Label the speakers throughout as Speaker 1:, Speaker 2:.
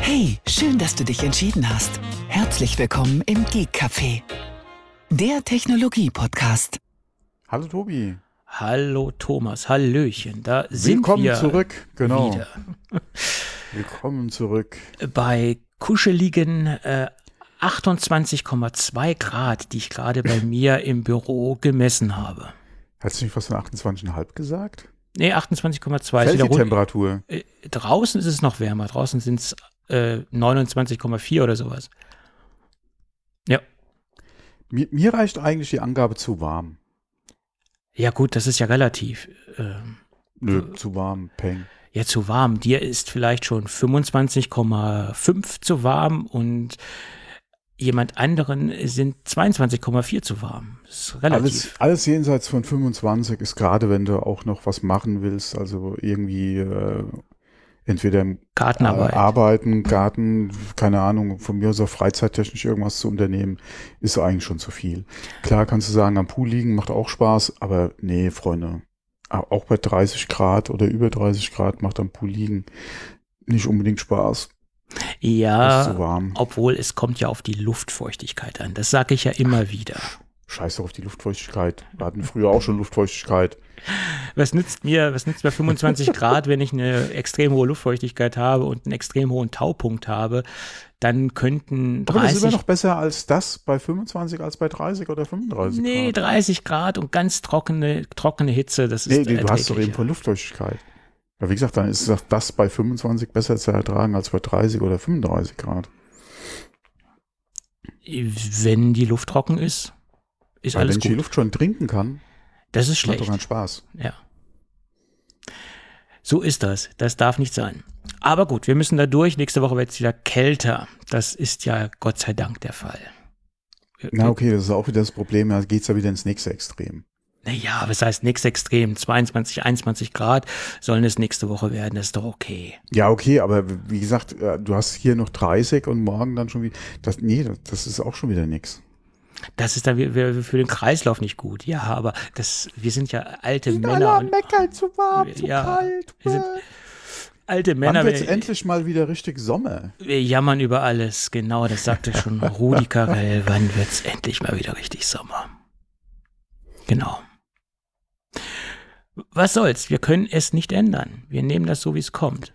Speaker 1: Hey, schön, dass du dich entschieden hast. Herzlich willkommen im Geek Café, der Technologie-Podcast.
Speaker 2: Hallo Tobi.
Speaker 3: Hallo Thomas, Hallöchen, da sind
Speaker 2: Willkommen
Speaker 3: wir
Speaker 2: zurück, genau.
Speaker 3: wieder.
Speaker 2: Willkommen zurück.
Speaker 3: Bei kuscheligen 28,2 Grad, die ich gerade bei mir im Büro gemessen habe.
Speaker 2: Hast du nicht was von 28,5 gesagt?
Speaker 3: Nee, 28,2.
Speaker 2: Fällt die Temperatur?
Speaker 3: Draußen ist es noch wärmer, draußen sind es 29,4 oder sowas. Ja.
Speaker 2: Mir reicht eigentlich die Angabe zu warm.
Speaker 3: Ja gut, das ist ja relativ.
Speaker 2: Nö, zu warm, peng.
Speaker 3: Ja, zu warm. Dir ist vielleicht schon 25,5 zu warm und jemand anderen sind 22,4 zu warm. Das ist relativ.
Speaker 2: Alles jenseits von 25 ist gerade, wenn du auch noch was machen willst, also irgendwie entweder im
Speaker 3: Gartenarbeit.
Speaker 2: Arbeiten, Garten, keine Ahnung, von mir aus auch freizeittechnisch irgendwas zu unternehmen, ist eigentlich schon zu viel. Klar kannst du sagen, am Pool liegen macht auch Spaß, aber nee, Freunde, auch bei 30 Grad oder über 30 Grad macht am Pool liegen nicht unbedingt Spaß.
Speaker 3: Ja,
Speaker 2: ist zu warm.
Speaker 3: Obwohl es kommt ja auf die Luftfeuchtigkeit an. Das sage ich ja immer wieder.
Speaker 2: Scheiß doch auf die Luftfeuchtigkeit. Wir hatten früher auch schon Luftfeuchtigkeit.
Speaker 3: Was nützt mir 25 Grad, wenn ich eine extrem hohe Luftfeuchtigkeit habe und einen extrem hohen Taupunkt habe? Dann könnten 30...
Speaker 2: Aber das ist immer noch besser als das bei 25 als bei 30 oder 35 Grad.
Speaker 3: Nee, 30 Grad und ganz trockene Hitze, das ist
Speaker 2: du hast doch eben von Luftfeuchtigkeit. Ja, wie gesagt, dann ist das bei 25 besser zu ertragen als bei 30 oder 35 Grad.
Speaker 3: Wenn die Luft trocken ist, ist
Speaker 2: Weil
Speaker 3: alles
Speaker 2: wenn
Speaker 3: gut.
Speaker 2: ich die Luft schon trinken kann,
Speaker 3: das ist
Speaker 2: macht
Speaker 3: schlecht.
Speaker 2: doch keinen Spaß.
Speaker 3: Ja. So ist das. Das darf nicht sein. Aber gut, wir müssen da durch. Nächste Woche wird es wieder kälter. Das ist ja Gott sei Dank der Fall.
Speaker 2: Na okay, das ist auch wieder das Problem. Da geht es ja wieder ins nächste Extrem.
Speaker 3: Naja, was heißt nichts extrem? 22, 21 Grad sollen es nächste Woche werden. Das ist doch okay.
Speaker 2: Ja, okay, aber wie gesagt, du hast hier noch 30 und morgen dann schon wieder. Das ist auch schon wieder nix.
Speaker 3: Das ist dann für den Kreislauf nicht gut. Ja, aber wir sind ja alte
Speaker 2: Die
Speaker 3: Männer.
Speaker 2: alle meckern, zu warm, zu
Speaker 3: Ja,
Speaker 2: kalt.
Speaker 3: wir sind alte Männer.
Speaker 2: Wann wird's endlich mal wieder richtig Sommer?
Speaker 3: Wir jammern über alles. Genau, das sagte schon Rudi Carrell. Wann wird's endlich mal wieder richtig Sommer? Genau. Was soll's? Wir können es nicht ändern. Wir nehmen das so, wie es kommt.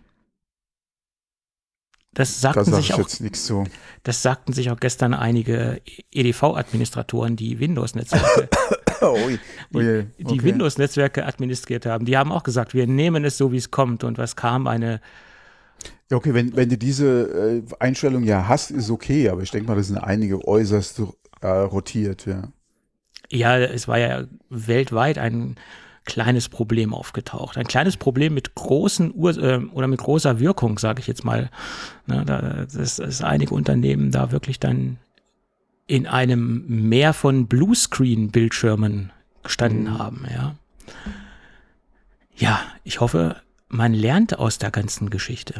Speaker 3: Das sagten sich auch gestern einige EDV-Administratoren, die Windows-Netzwerke die Windows-Netzwerke administriert haben. Die haben auch gesagt, wir nehmen es so, wie es kommt. Und was kam?
Speaker 2: Ja, okay, wenn du diese Einstellung ja hast, ist okay, aber ich denke mal, das sind einige äußerst rotiert, ja.
Speaker 3: Ja, es war ja weltweit ein kleines Problem aufgetaucht. Ein kleines Problem mit mit großer Wirkung, sage ich jetzt mal. Dass einige Unternehmen da wirklich dann in einem Meer von Bluescreen-Bildschirmen gestanden haben. Ja, ich hoffe, man lernt aus der ganzen Geschichte.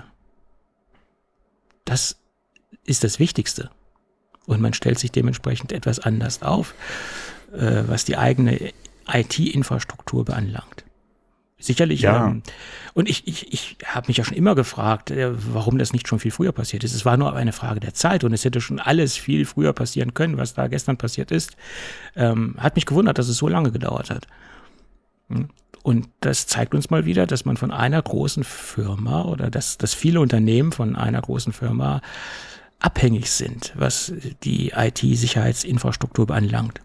Speaker 3: Das ist das Wichtigste. Und man stellt sich dementsprechend etwas anders auf, was die eigene IT-Infrastruktur beanlangt. Sicherlich.
Speaker 2: Ja.
Speaker 3: Und ich habe mich ja schon immer gefragt, warum das nicht schon viel früher passiert ist. Es war nur eine Frage der Zeit und es hätte schon alles viel früher passieren können, was da gestern passiert ist. Hat mich gewundert, dass es so lange gedauert hat. Und das zeigt uns mal wieder, dass man von einer großen Firma oder dass viele Unternehmen von einer großen Firma abhängig sind, was die IT-Sicherheitsinfrastruktur beanlangt.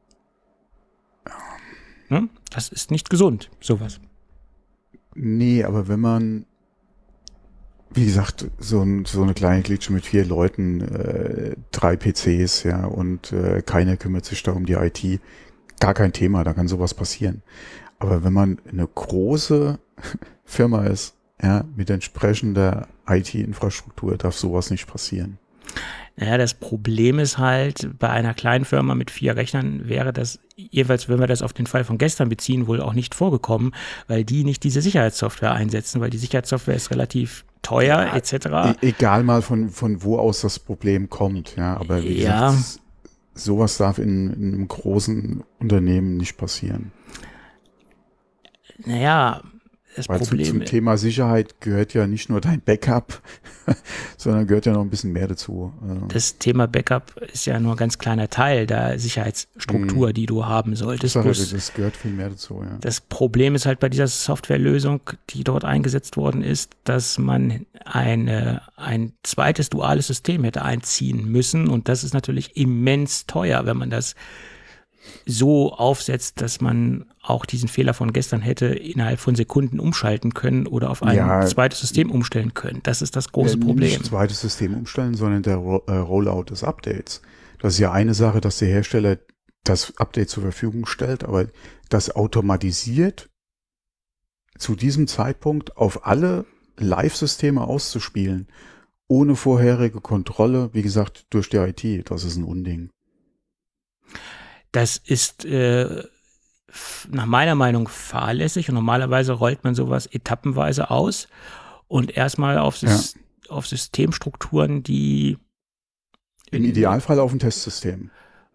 Speaker 3: Das ist nicht gesund, sowas.
Speaker 2: Nee, aber wenn man, wie gesagt, so eine kleine Klitsche mit 4 Leuten, 3 PCs, ja, und keiner kümmert sich da um die IT, gar kein Thema, da kann sowas passieren. Aber wenn man eine große Firma ist, ja, mit entsprechender IT-Infrastruktur, darf sowas nicht passieren.
Speaker 3: Naja, das Problem ist halt, bei einer kleinen Firma mit 4 Rechnern wäre das jeweils, wenn wir das auf den Fall von gestern beziehen, wohl auch nicht vorgekommen, weil die nicht diese Sicherheitssoftware einsetzen, weil die Sicherheitssoftware ist relativ teuer, ja, etc.
Speaker 2: Egal mal von wo aus das Problem kommt, ja, aber wie gesagt, sowas darf in einem großen Unternehmen nicht passieren.
Speaker 3: Naja, das
Speaker 2: Weil
Speaker 3: Problem
Speaker 2: zum Thema Sicherheit gehört ja nicht nur dein Backup, sondern gehört ja noch ein bisschen mehr dazu.
Speaker 3: Das Thema Backup ist ja nur ein ganz kleiner Teil der Sicherheitsstruktur, die du haben solltest.
Speaker 2: Das gehört viel mehr dazu, ja.
Speaker 3: Das Problem ist halt bei dieser Softwarelösung, die dort eingesetzt worden ist, dass man ein zweites duales System hätte einziehen müssen. Und das ist natürlich immens teuer, wenn man das so aufsetzt, dass man auch diesen Fehler von gestern hätte innerhalb von Sekunden umschalten können oder auf ein zweites System umstellen können. Das ist das große Problem.
Speaker 2: Nicht zweites System umstellen, sondern der Rollout des Updates. Das ist ja eine Sache, dass der Hersteller das Update zur Verfügung stellt, aber das automatisiert zu diesem Zeitpunkt auf alle Live-Systeme auszuspielen, ohne vorherige Kontrolle, wie gesagt, durch die IT, das ist ein Unding.
Speaker 3: Das ist nach meiner Meinung fahrlässig und normalerweise rollt man sowas etappenweise aus und erstmal auf Systemstrukturen, die
Speaker 2: im Idealfall auf ein Testsystem.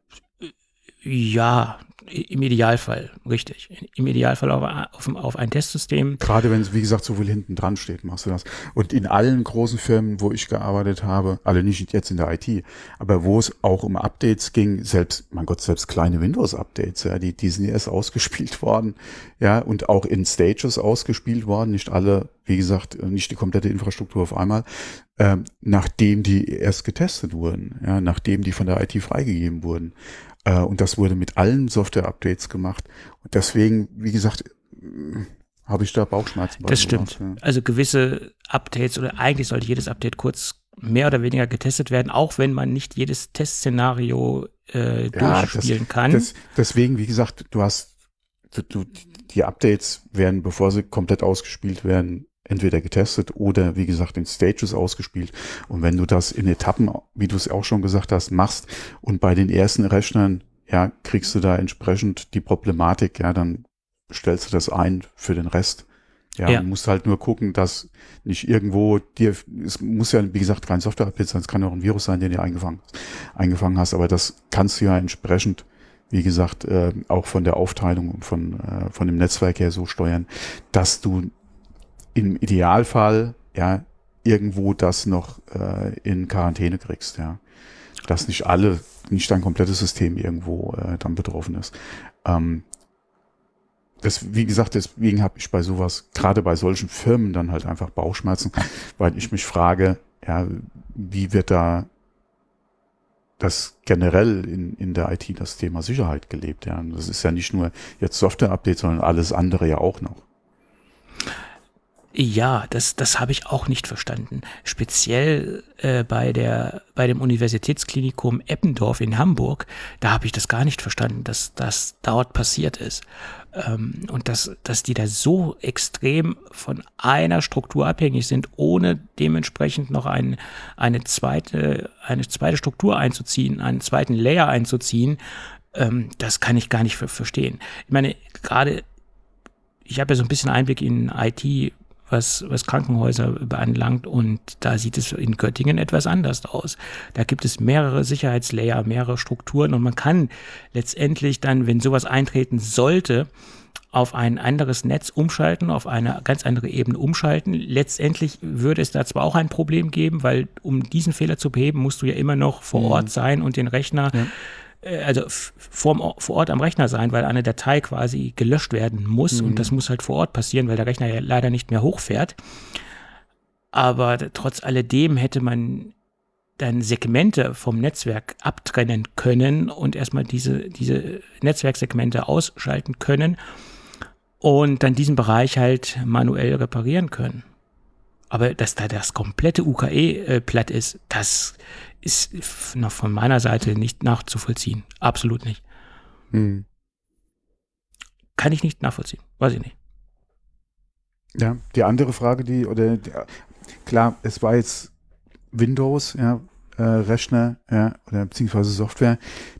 Speaker 3: Ja, im Idealfall, richtig. Im Idealfall auf ein Testsystem.
Speaker 2: Gerade wenn es, wie gesagt, so viel hinten dran steht, machst du das. Und in allen großen Firmen, wo ich gearbeitet habe, alle nicht jetzt in der IT, aber wo es auch um Updates ging, selbst kleine Windows-Updates, ja, die sind erst ausgespielt worden, ja, und auch in Stages ausgespielt worden, nicht alle, wie gesagt, nicht die komplette Infrastruktur auf einmal, nachdem die erst getestet wurden, ja, nachdem die von der IT freigegeben wurden. Und das wurde mit allen Software-Updates gemacht. Und deswegen, wie gesagt, habe ich da Bauchschmerzen.
Speaker 3: Das stimmt. Ja. Also gewisse Updates oder eigentlich sollte jedes Update kurz mehr oder weniger getestet werden, auch wenn man nicht jedes Testszenario durchspielen kann.
Speaker 2: Deswegen, wie gesagt, die Updates werden, bevor sie komplett ausgespielt werden, entweder getestet oder, wie gesagt, in Stages ausgespielt. Und wenn du das in Etappen, wie du es auch schon gesagt hast, machst und bei den ersten Rechnern, ja, kriegst du da entsprechend die Problematik, ja, dann stellst du das ein für den Rest. Ja, du musst halt nur gucken, dass nicht irgendwo es muss ja, wie gesagt, kein Software-Update sein, es kann auch ein Virus sein, den du eingefangen hast, aber das kannst du ja entsprechend, wie gesagt, auch von der Aufteilung und von dem Netzwerk her so steuern, dass du im Idealfall, ja, irgendwo das noch in Quarantäne kriegst, ja. Dass nicht dein komplettes System irgendwo dann betroffen ist. Wie gesagt, deswegen habe ich bei sowas, gerade bei solchen Firmen dann halt einfach Bauchschmerzen, weil ich mich frage, ja, wie wird da das generell in der IT das Thema Sicherheit gelebt, ja. Und das ist ja nicht nur jetzt Software-Update, sondern alles andere ja auch noch.
Speaker 3: Ja, das habe ich auch nicht verstanden. Speziell bei dem Universitätsklinikum Eppendorf in Hamburg, da habe ich das gar nicht verstanden, dass das dort passiert ist. Und dass die da so extrem von einer Struktur abhängig sind, ohne dementsprechend noch eine zweite Struktur einzuziehen, einen zweiten Layer einzuziehen, das kann ich gar nicht verstehen. Ich meine, ich habe ja so ein bisschen Einblick in IT, was Krankenhäuser beanlangt, und da sieht es in Göttingen etwas anders aus. Da gibt es mehrere Sicherheitslayer, mehrere Strukturen, und man kann letztendlich dann, wenn sowas eintreten sollte, auf ein anderes Netz umschalten, auf eine ganz andere Ebene umschalten. Letztendlich würde es da zwar auch ein Problem geben, weil um diesen Fehler zu beheben, musst du ja immer noch vor Ort sein und den Rechner vor Ort am Rechner sein, weil eine Datei quasi gelöscht werden muss, und das muss halt vor Ort passieren, weil der Rechner ja leider nicht mehr hochfährt. Aber trotz alledem hätte man dann Segmente vom Netzwerk abtrennen können und erstmal diese Netzwerksegmente ausschalten können und dann diesen Bereich halt manuell reparieren können. Aber dass da das komplette UKE platt ist, das ist noch von meiner Seite nicht nachzuvollziehen. Absolut nicht. Kann ich nicht nachvollziehen. Weiß ich nicht.
Speaker 2: Ja, die andere Frage, klar, es war jetzt Windows, ja, Rechner, ja, oder beziehungsweise Software.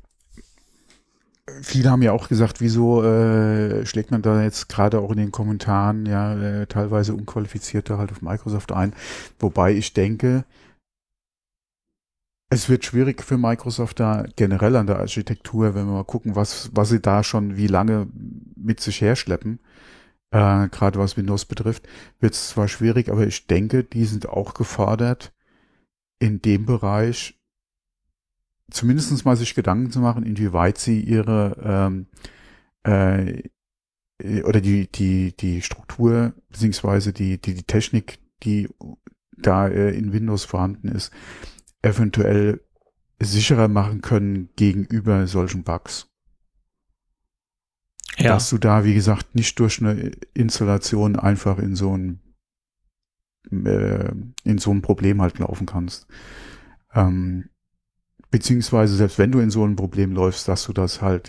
Speaker 2: Viele haben ja auch gesagt, wieso schlägt man da jetzt gerade auch in den Kommentaren ja teilweise Unqualifizierte halt auf Microsoft ein. Wobei ich denke, es wird schwierig für Microsoft da generell an der Architektur, wenn wir mal gucken, was sie da schon wie lange mit sich herschleppen. gerade was Windows betrifft, wird es zwar schwierig, aber ich denke, die sind auch gefordert, in dem Bereich zumindest mal sich Gedanken zu machen, inwieweit sie ihre oder die Struktur beziehungsweise die Technik, die da in Windows vorhanden ist, eventuell sicherer machen können gegenüber solchen Bugs.
Speaker 3: Ja.
Speaker 2: Dass du da, wie gesagt, nicht durch eine Installation einfach in so ein Problem halt laufen kannst. Beziehungsweise selbst wenn du in so ein Problem läufst, dass du das halt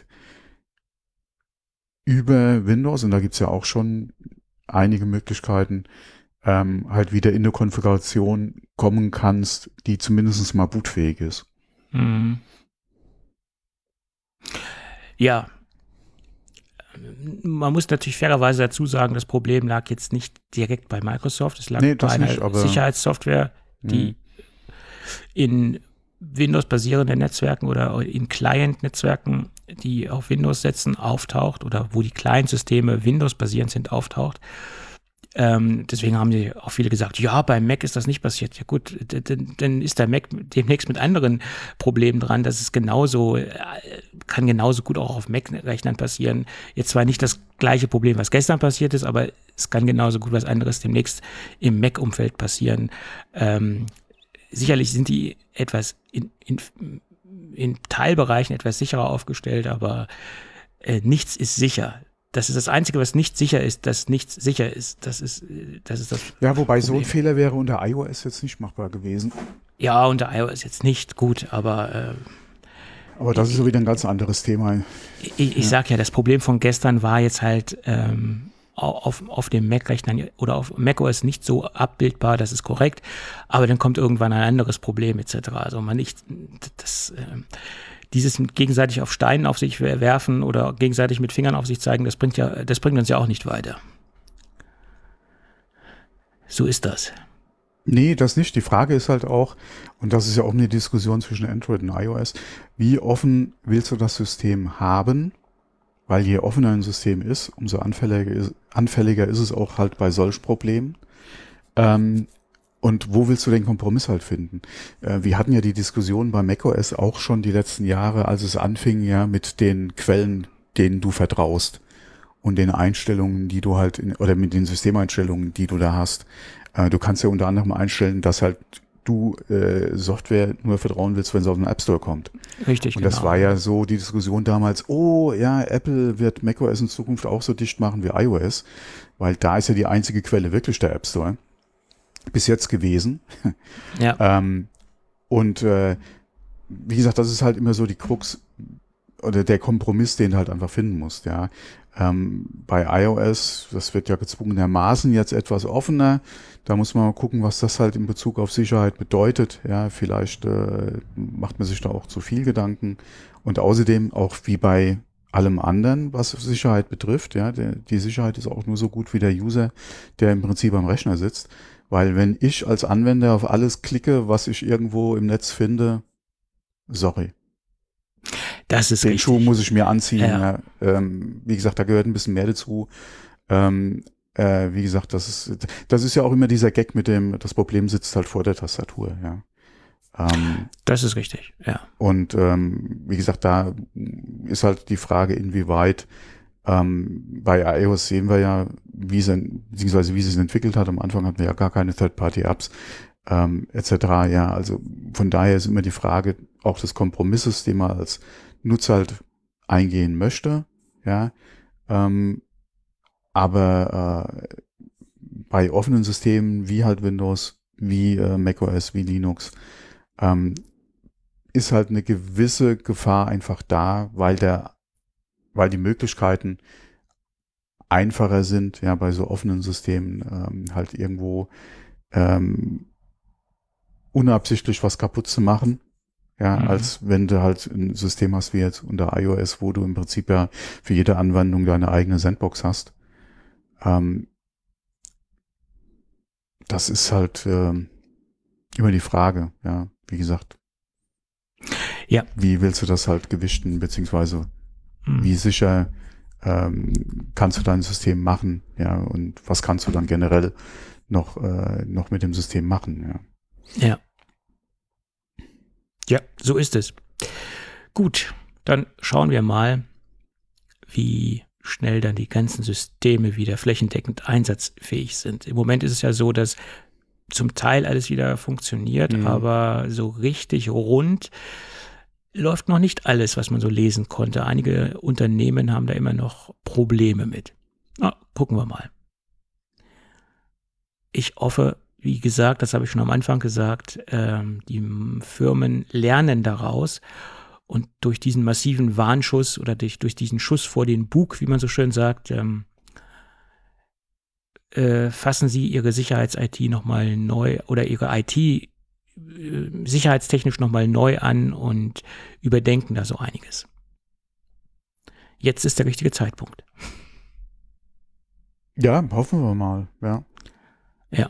Speaker 2: über Windows, und da gibt's ja auch schon einige Möglichkeiten, halt wieder in eine Konfiguration kommen kannst, die zumindest mal bootfähig ist.
Speaker 3: Mhm. Ja, man muss natürlich fairerweise dazu sagen, das Problem lag jetzt nicht direkt bei Microsoft, es lag bei einer Sicherheitssoftware, die in Windows-basierenden Netzwerken oder in Client-Netzwerken, die auf Windows setzen, auftaucht oder wo die Client-Systeme Windows-basierend sind, auftaucht. Deswegen haben die auch viele gesagt, ja, beim Mac ist das nicht passiert. Ja gut, dann ist der Mac demnächst mit anderen Problemen dran. Das ist genauso, kann genauso gut auch auf Mac-Rechnern passieren. Jetzt zwar nicht das gleiche Problem, was gestern passiert ist, aber es kann genauso gut was anderes demnächst im Mac-Umfeld passieren. Sicherlich sind die etwas in Teilbereichen etwas sicherer aufgestellt, aber nichts ist sicher. Das ist das Einzige, was nicht sicher ist, dass nichts sicher ist. Das ist das
Speaker 2: Ja, wobei
Speaker 3: Problem.
Speaker 2: So ein Fehler wäre unter iOS jetzt nicht machbar gewesen.
Speaker 3: Ja, unter iOS jetzt nicht gut, aber
Speaker 2: das ist so wieder ein ganz anderes Thema.
Speaker 3: Ich sag ja, das Problem von gestern war jetzt halt auf dem Mac-Rechnern oder auf macOS nicht so abbildbar, das ist korrekt, aber dann kommt irgendwann ein anderes Problem etc. Also dieses gegenseitig auf Steinen auf sich werfen oder gegenseitig mit Fingern auf sich zeigen, das bringt uns ja auch nicht weiter. So ist das.
Speaker 2: Nee, das nicht. Die Frage ist halt auch, und das ist ja auch eine Diskussion zwischen Android und iOS, wie offen willst du das System haben? Weil je offener ein System ist, umso anfälliger ist es auch halt bei solchen Problemen. Und wo willst du den Kompromiss halt finden? Wir hatten ja die Diskussion bei macOS auch schon die letzten Jahre, als es anfing ja mit den Quellen, denen du vertraust und den Einstellungen, die du halt, oder mit den Systemeinstellungen, die du da hast. Du kannst ja unter anderem einstellen, dass halt du Software nur vertrauen willst, wenn es aus dem App Store kommt.
Speaker 3: Richtig,
Speaker 2: und das war ja so die Diskussion damals, oh ja, Apple wird macOS in Zukunft auch so dicht machen wie iOS, weil da ist ja die einzige Quelle wirklich der App Store. Bis jetzt gewesen.
Speaker 3: Ja.
Speaker 2: Wie gesagt, das ist halt immer so die Krux oder der Kompromiss, den du halt einfach finden musst, ja. Bei iOS, das wird ja gezwungenermaßen jetzt etwas offener. Da muss man mal gucken, was das halt in Bezug auf Sicherheit bedeutet. Ja, vielleicht macht man sich da auch zu viel Gedanken. Und außerdem auch wie bei allem anderen, was Sicherheit betrifft, ja, die Sicherheit ist auch nur so gut wie der User, der im Prinzip am Rechner sitzt. Weil wenn ich als Anwender auf alles klicke, was ich irgendwo im Netz finde, sorry.
Speaker 3: Das ist
Speaker 2: Den
Speaker 3: richtig.
Speaker 2: Schuh muss ich mir anziehen.
Speaker 3: Ja.
Speaker 2: Ja. Wie gesagt, da gehört ein bisschen mehr dazu. Wie gesagt, das ist ja auch immer dieser Gag mit dem, das Problem sitzt halt vor der Tastatur. Ja.
Speaker 3: Das ist richtig, ja.
Speaker 2: Und wie gesagt, da ist halt die Frage, inwieweit bei iOS sehen wir ja, beziehungsweise wie sie es entwickelt hat. Am Anfang hatten wir ja gar keine Third-Party-Apps etc. Ja, also von daher ist immer die Frage auch des Kompromisses, den man als Nutzer halt eingehen möchte. Ja, aber bei offenen Systemen wie halt Windows, wie macOS, wie Linux ist halt eine gewisse Gefahr einfach da, weil die Möglichkeiten einfacher sind, ja, bei so offenen Systemen halt irgendwo unabsichtlich was kaputt zu machen, ja, als wenn du halt ein System hast wie jetzt unter iOS, wo du im Prinzip ja für jede Anwendung deine eigene Sandbox hast. Das ist halt immer die Frage, ja, wie gesagt.
Speaker 3: Ja.
Speaker 2: Wie willst du das halt gewichten, beziehungsweise wie sicher kannst du dein System machen, ja, und was kannst du dann generell noch mit dem System machen, ja.
Speaker 3: Ja. Ja, so ist es. Gut, dann schauen wir mal, wie schnell dann die ganzen Systeme wieder flächendeckend einsatzfähig sind. Im Moment ist es ja so, dass zum Teil alles wieder funktioniert, aber so richtig rund läuft noch nicht alles, was man so lesen konnte. Einige Unternehmen haben da immer noch Probleme mit. Na, gucken wir mal. Ich hoffe, wie gesagt, das habe ich schon am Anfang gesagt, die Firmen lernen daraus und durch diesen massiven Warnschuss oder durch diesen Schuss vor den Bug, wie man so schön sagt, fassen Sie Ihre Sicherheits-IT nochmal neu oder Ihre IT sicherheitstechnisch nochmal neu an und überdenken da so einiges. Jetzt ist der richtige Zeitpunkt.
Speaker 2: Ja, hoffen wir mal, ja.
Speaker 3: Ja.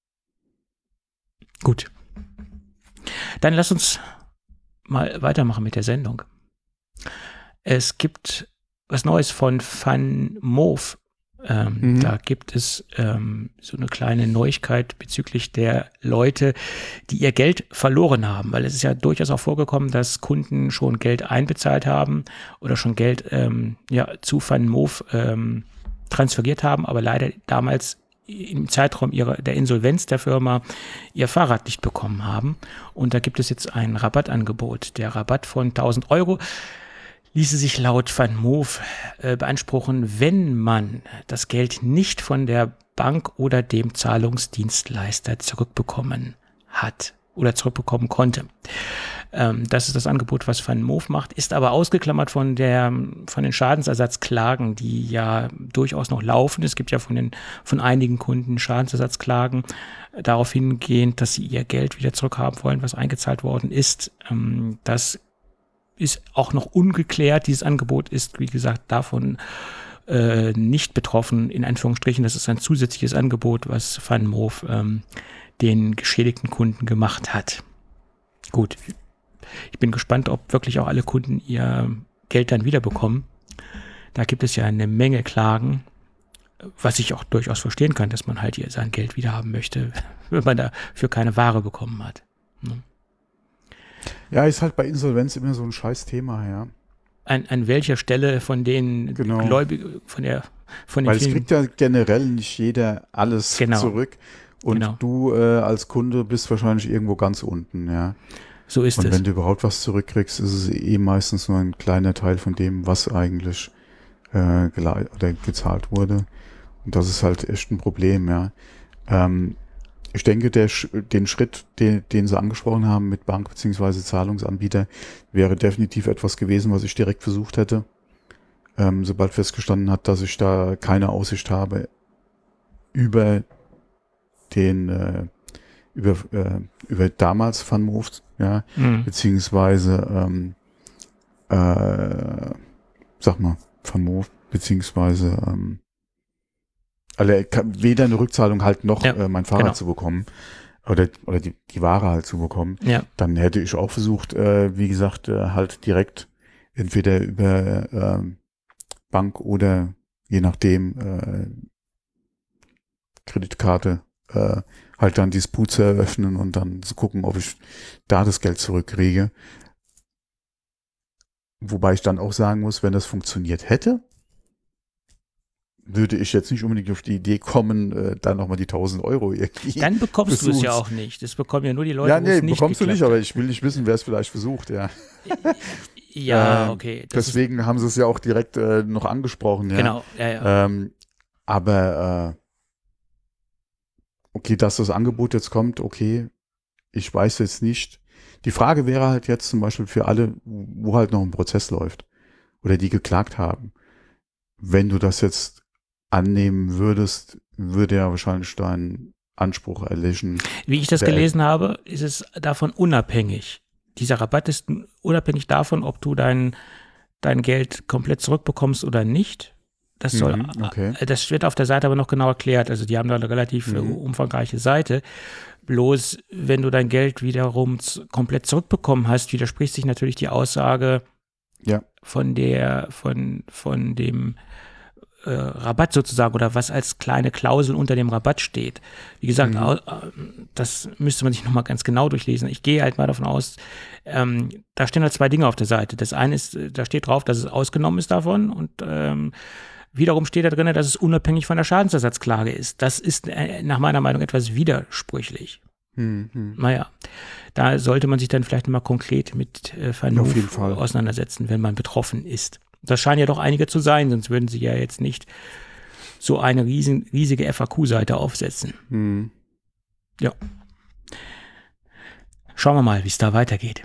Speaker 3: Gut. Dann lass uns mal weitermachen mit der Sendung. Es gibt was Neues von FunMove. Da gibt es so eine kleine Neuigkeit bezüglich der Leute, die ihr Geld verloren haben, weil es ist ja durchaus auch vorgekommen, dass Kunden schon Geld einbezahlt haben oder schon Geld zu FunMove transferiert haben, aber leider damals im Zeitraum der Insolvenz der Firma ihr Fahrrad nicht bekommen haben. Und da gibt es jetzt ein Rabattangebot. Der Rabatt von 1.000 € ließe sich laut FunMove beanspruchen, wenn man das Geld nicht von der Bank oder dem Zahlungsdienstleister zurückbekommen hat oder zurückbekommen konnte. Das ist das Angebot, was FunMove macht, ist aber ausgeklammert von den Schadensersatzklagen, die ja durchaus noch laufen. Es gibt ja von einigen Kunden Schadensersatzklagen darauf hingehend, dass sie ihr Geld wieder zurückhaben wollen, was eingezahlt worden ist. Das ist auch noch ungeklärt. Dieses Angebot ist, wie gesagt, davon nicht betroffen, in Anführungsstrichen. Das ist ein zusätzliches Angebot, was FunMove den geschädigten Kunden gemacht hat. Gut, ich bin gespannt, ob wirklich auch alle Kunden ihr Geld dann wiederbekommen. Da gibt es ja eine Menge Klagen, was ich auch durchaus verstehen kann, dass man halt hier sein Geld wiederhaben möchte, wenn man dafür keine Ware bekommen hat. Ne?
Speaker 2: Ja, ist halt bei Insolvenz immer so ein scheiß Thema, ja.
Speaker 3: An welcher Stelle von den Gläubigen, von den
Speaker 2: Weil es kriegt ja generell nicht jeder alles zurück. Und du als Kunde bist wahrscheinlich irgendwo ganz unten, ja.
Speaker 3: So ist es.
Speaker 2: Und wenn du überhaupt was zurückkriegst, ist es meistens nur ein kleiner Teil von dem, was eigentlich gezahlt wurde. Und das ist halt echt ein Problem, ja. Ich denke, den Schritt, den sie angesprochen haben mit Bank bzw. Zahlungsanbieter, wäre definitiv etwas gewesen, was ich direkt versucht hätte. Sobald festgestanden hat, dass ich da keine Aussicht habe, über damals FunMove, ja, beziehungsweise FunMove, beziehungsweise weder eine Rückzahlung halt noch mein Fahrrad zu bekommen oder die Ware halt zu bekommen, dann hätte ich auch versucht, wie gesagt, halt direkt entweder über Bank oder je nachdem Kreditkarte halt dann Disput zu eröffnen und dann zu gucken, ob ich da das Geld zurückkriege. Wobei ich dann auch sagen muss, wenn das funktioniert hätte, würde ich jetzt nicht unbedingt auf die Idee kommen, dann nochmal die 1.000 € irgendwie.
Speaker 3: Dann bekommst du es ja auch nicht. Das bekommen ja nur die Leute,
Speaker 2: ja, nee, bekommst du nicht, aber ich will nicht wissen, wer es vielleicht versucht, ja.
Speaker 3: Ja, okay.
Speaker 2: Deswegen haben sie es ja auch direkt noch angesprochen, ja.
Speaker 3: Genau, ja.
Speaker 2: Aber okay, dass das Angebot jetzt kommt, okay, ich weiß jetzt nicht. Die Frage wäre halt jetzt zum Beispiel für alle, wo halt noch ein Prozess läuft oder die geklagt haben. Wenn du das jetzt annehmen würdest, würde ja wahrscheinlich dein Anspruch erlischen.
Speaker 3: Wie ich das gelesen habe, ist es davon unabhängig. Dieser Rabatt ist unabhängig davon, ob du dein Geld komplett zurückbekommst oder nicht. Das das wird auf der Seite aber noch genau erklärt. Also die haben da eine relativ umfangreiche Seite. Bloß, wenn du dein Geld wiederum komplett zurückbekommen hast, widerspricht sich natürlich die Aussage,
Speaker 2: Ja.
Speaker 3: von dem Rabatt sozusagen oder was als kleine Klausel unter dem Rabatt steht. Wie gesagt, das müsste man sich nochmal ganz genau durchlesen. Ich gehe halt mal davon aus, da stehen halt zwei Dinge auf der Seite. Das eine ist, da steht drauf, dass es ausgenommen ist davon und wiederum steht da drin, dass es unabhängig von der Schadensersatzklage ist. Das ist nach meiner Meinung etwas widersprüchlich. Naja, da sollte man sich dann vielleicht mal konkret mit Vernunft auseinandersetzen, wenn man betroffen ist. Das scheinen ja doch einige zu sein, sonst würden sie ja jetzt nicht so eine riesige FAQ-Seite aufsetzen. Ja. Schauen wir mal, wie es da weitergeht.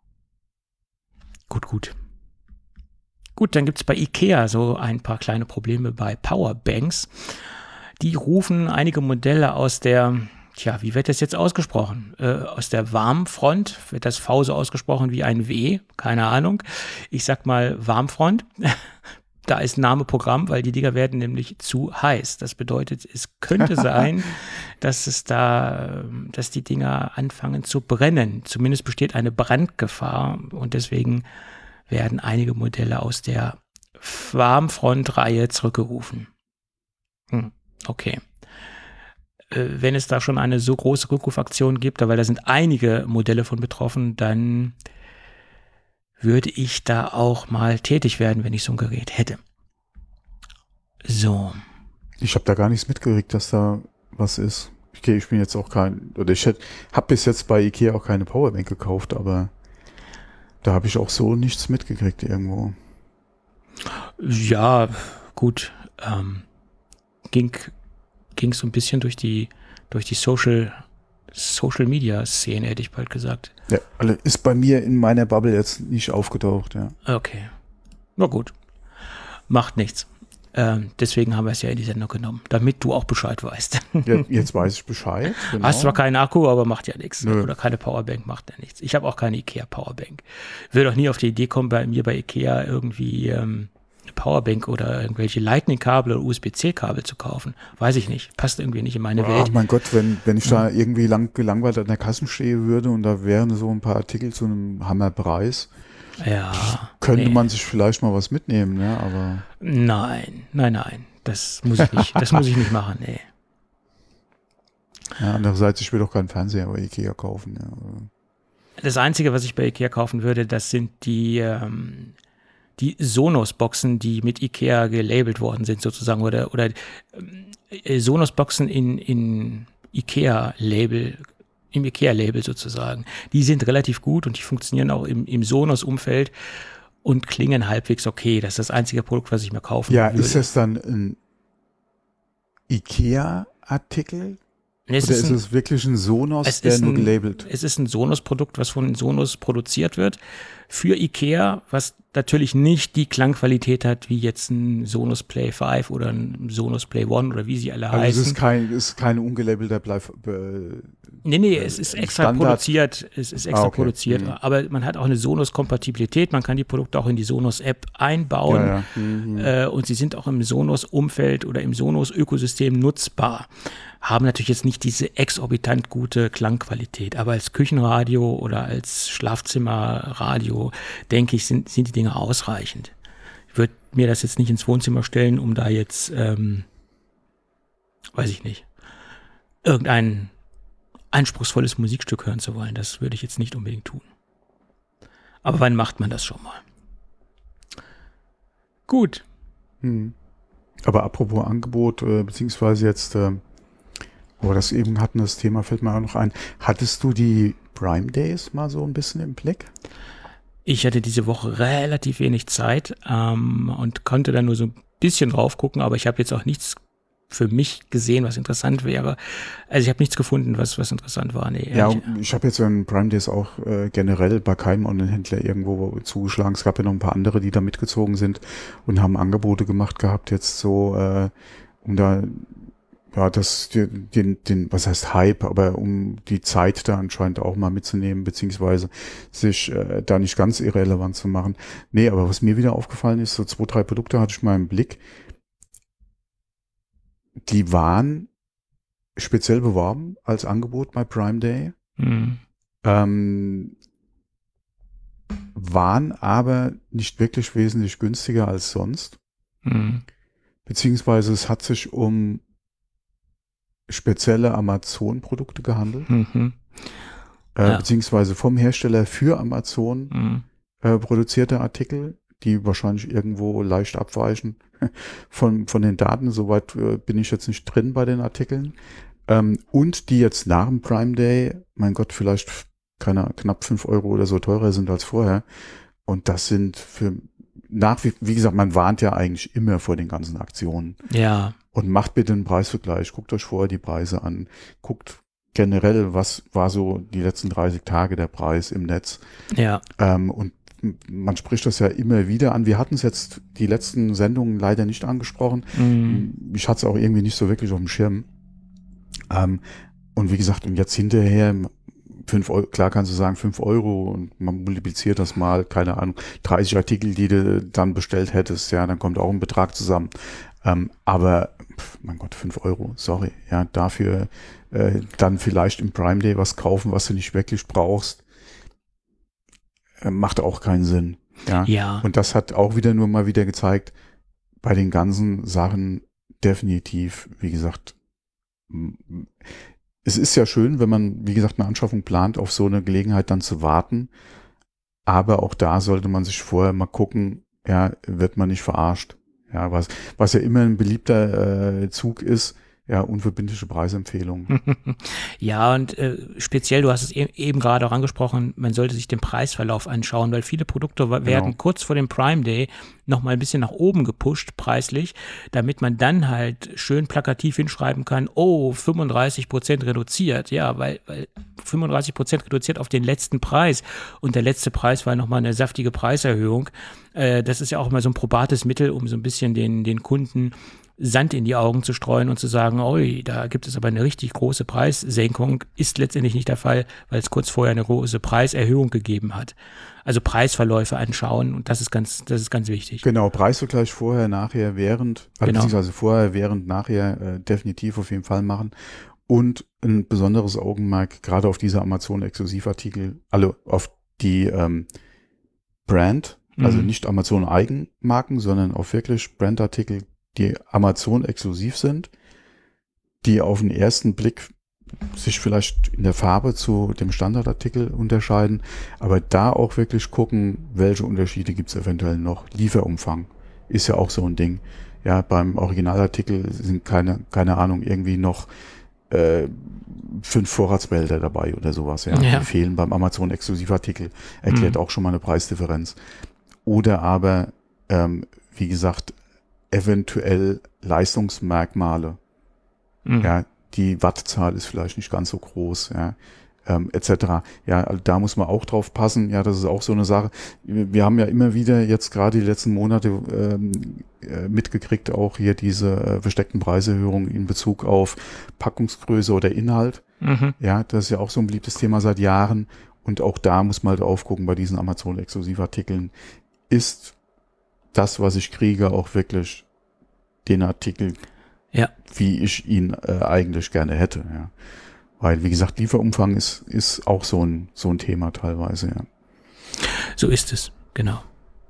Speaker 3: Gut. Gut, dann gibt es bei IKEA so ein paar kleine Probleme bei Powerbanks. Die rufen einige Modelle aus der, wie wird das jetzt ausgesprochen? Aus der Warmfront, wird das V so ausgesprochen wie ein W? Keine Ahnung. Ich sag mal Warmfront. Da ist Name Programm, weil die Dinger werden nämlich zu heiß. Das bedeutet, es könnte sein, dass die Dinger anfangen zu brennen. Zumindest besteht eine Brandgefahr und deswegen werden einige Modelle aus der Warmfront-Reihe zurückgerufen. Okay. Wenn es da schon eine so große Rückrufaktion gibt, weil da sind einige Modelle von betroffen, dann würde ich da auch mal tätig werden, wenn ich so ein Gerät hätte. So.
Speaker 2: Ich habe da gar nichts mitgekriegt, dass da was ist. Ich bin jetzt auch habe bis jetzt bei IKEA auch keine Powerbank gekauft, aber da habe ich auch so nichts mitgekriegt irgendwo.
Speaker 3: Ja, gut. Ging so ein bisschen durch die Social Media Szene, hätte ich bald gesagt.
Speaker 2: Ja, ist bei mir in meiner Bubble jetzt nicht aufgetaucht, ja.
Speaker 3: Okay. Na gut. Macht nichts. Deswegen haben wir es ja in die Sendung genommen, damit du auch Bescheid weißt.
Speaker 2: Ja, jetzt weiß ich Bescheid.
Speaker 3: Genau. Hast zwar keinen Akku, aber macht ja nichts. Oder keine Powerbank, macht ja nichts. Ich habe auch keine IKEA Powerbank. Würde auch nie auf die Idee kommen, bei IKEA irgendwie eine Powerbank oder irgendwelche Lightning-Kabel oder USB-C-Kabel zu kaufen. Weiß ich nicht. Passt irgendwie nicht in meine Welt.
Speaker 2: Ach mein Gott, wenn ich da irgendwie gelangweilt an der Kasse stehen würde und da wären so ein paar Artikel zu einem Hammerpreis, könnte man sich vielleicht mal was mitnehmen, ne? Aber
Speaker 3: Nein. Das muss ich nicht. Das muss ich nicht machen, nee.
Speaker 2: Ja, andererseits, ich will doch keinen Fernseher bei IKEA kaufen. Ja.
Speaker 3: Das Einzige, was ich bei IKEA kaufen würde, das sind die Sonos-Boxen, die mit IKEA gelabelt worden sind, sozusagen, oder Sonos-Boxen im IKEA-Label sozusagen. Die sind relativ gut und die funktionieren auch im Sonos-Umfeld und klingen halbwegs okay. Das ist das einzige Produkt, was ich mir kaufen würde.
Speaker 2: Ja, ist das dann ein IKEA-Artikel? Oder ist es wirklich ein Sonos, der nur gelabelt?
Speaker 3: Es ist ein Sonos-Produkt, was von Sonos produziert wird für IKEA, was natürlich nicht die Klangqualität hat, wie jetzt ein Sonos Play 5 oder ein Sonos Play One oder wie sie alle heißen.
Speaker 2: Es ist kein ungelabelter
Speaker 3: Nee, es ist extra
Speaker 2: Standard.
Speaker 3: Produziert. Es ist extra produziert. Aber man hat auch eine Sonos-Kompatibilität. Man kann die Produkte auch in die Sonos-App einbauen. Und sie sind auch im Sonos-Umfeld oder im Sonos-Ökosystem nutzbar. Haben natürlich jetzt nicht diese exorbitant gute Klangqualität. Aber als Küchenradio oder als Schlafzimmerradio, denke ich, sind die Dinge ausreichend. Ich würde mir das jetzt nicht ins Wohnzimmer stellen, um da jetzt, weiß ich nicht, irgendein anspruchsvolles Musikstück hören zu wollen. Das würde ich jetzt nicht unbedingt tun. Aber wann macht man das schon mal? Gut.
Speaker 2: Aber apropos Angebot, beziehungsweise jetzt, wo wir das eben hatten, das Thema fällt mir auch noch ein. Hattest du die Prime Days mal so ein bisschen im Blick?
Speaker 3: Ich hatte diese Woche relativ wenig Zeit und konnte dann nur so ein bisschen drauf gucken, aber ich habe jetzt auch nichts für mich gesehen, was interessant wäre. Also ich habe nichts gefunden, was interessant war. Nee,
Speaker 2: ja, ich habe jetzt in Prime Days auch generell bei keinem Online-Händler irgendwo zugeschlagen. Es gab ja noch ein paar andere, die da mitgezogen sind und haben Angebote gemacht gehabt, jetzt so, um da, ja, was heißt Hype, aber um die Zeit da anscheinend auch mal mitzunehmen, beziehungsweise sich da nicht ganz irrelevant zu machen. Nee, aber was mir wieder aufgefallen ist, so 2, 3 Produkte hatte ich mal im Blick, die waren speziell beworben als Angebot bei Prime Day. waren aber nicht wirklich wesentlich günstiger als sonst.
Speaker 3: Mhm.
Speaker 2: Beziehungsweise es hat sich um spezielle Amazon-Produkte gehandelt,
Speaker 3: Mhm. Ja.
Speaker 2: beziehungsweise vom Hersteller für Amazon
Speaker 3: Mhm.
Speaker 2: produzierte Artikel, die wahrscheinlich irgendwo leicht abweichen von den Daten. Soweit bin ich jetzt nicht drin bei den Artikeln. Und die jetzt nach dem Prime Day, mein Gott, vielleicht knapp 5 Euro oder so teurer sind als vorher. Und das sind wie gesagt, man warnt ja eigentlich immer vor den ganzen Aktionen.
Speaker 3: Ja.
Speaker 2: Und macht bitte einen Preisvergleich. Guckt euch vorher die Preise an. Guckt generell, was war so die letzten 30 Tage der Preis im Netz.
Speaker 3: Ja.
Speaker 2: Und man spricht das ja immer wieder an. Wir hatten es jetzt die letzten Sendungen leider nicht angesprochen.
Speaker 3: Mhm.
Speaker 2: Ich hatte es auch irgendwie nicht so wirklich auf dem Schirm. Und wie gesagt, und jetzt hinterher 5 Euro, klar kannst du sagen 5 Euro und man multipliziert das mal, keine Ahnung, 30 Artikel, die du dann bestellt hättest, ja, dann kommt auch ein Betrag zusammen. Aber, mein Gott, 5 Euro, sorry, ja, dafür dann vielleicht im Prime Day was kaufen, was du nicht wirklich brauchst, macht auch keinen Sinn. Ja.
Speaker 3: Ja.
Speaker 2: Und das hat auch wieder nur mal wieder gezeigt, bei den ganzen Sachen definitiv, wie gesagt, es ist ja schön, wenn man, wie gesagt, eine Anschaffung plant, auf so eine Gelegenheit dann zu warten. Aber auch da sollte man sich vorher mal gucken, ja, wird man nicht verarscht. Ja, was ja immer ein beliebter Zug ist, ja, unverbindliche Preisempfehlungen.
Speaker 3: Ja, und speziell, du hast es eben gerade auch angesprochen, man sollte sich den Preisverlauf anschauen, weil viele Produkte werden kurz vor dem Prime Day nochmal ein bisschen nach oben gepusht, preislich, damit man dann halt schön plakativ hinschreiben kann, oh, 35% reduziert, ja, weil 35% reduziert auf den letzten Preis und der letzte Preis war nochmal eine saftige Preiserhöhung. Das ist ja auch immer so ein probates Mittel, um so ein bisschen den Kunden Sand in die Augen zu streuen und zu sagen, oi, da gibt es aber eine richtig große Preissenkung, ist letztendlich nicht der Fall, weil es kurz vorher eine große Preiserhöhung gegeben hat. Also Preisverläufe anschauen und das ist ganz wichtig.
Speaker 2: Genau, Preisvergleich vorher, nachher, während, beziehungsweise vorher, während, nachher definitiv auf jeden Fall machen. Und ein besonderes Augenmerk gerade auf diese Amazon-Exklusivartikel, also auf die Brand, also nicht Amazon-Eigenmarken, sondern auf wirklich Brandartikel, die Amazon exklusiv sind, die auf den ersten Blick sich vielleicht in der Farbe zu dem Standardartikel unterscheiden, aber da auch wirklich gucken, welche Unterschiede gibt es eventuell noch. Lieferumfang ist ja auch so ein Ding. Ja, beim Originalartikel sind keine Ahnung, irgendwie noch 5 Vorratsbehälter dabei oder sowas. Ja, die fehlen beim Amazon Exklusivartikel. Erklärt auch schon mal eine Preisdifferenz. Oder aber, wie gesagt, eventuell Leistungsmerkmale. Ja, die Wattzahl ist vielleicht nicht ganz so groß, ja, etc. Ja, also da muss man auch drauf passen. Ja, das ist auch so eine Sache. Wir haben ja immer wieder jetzt gerade die letzten Monate mitgekriegt, auch hier diese versteckten Preiserhöhungen in Bezug auf Packungsgröße oder Inhalt. Ja, das ist ja auch so ein beliebtes Thema seit Jahren. Und auch da muss man halt aufgucken bei diesen Amazon-Exklusivartikeln. Ist das, was ich kriege, auch wirklich den Artikel, wie ich ihn eigentlich gerne hätte. Ja. Weil, wie gesagt, Lieferumfang ist auch so ein Thema teilweise. Ja.
Speaker 3: So ist es, genau.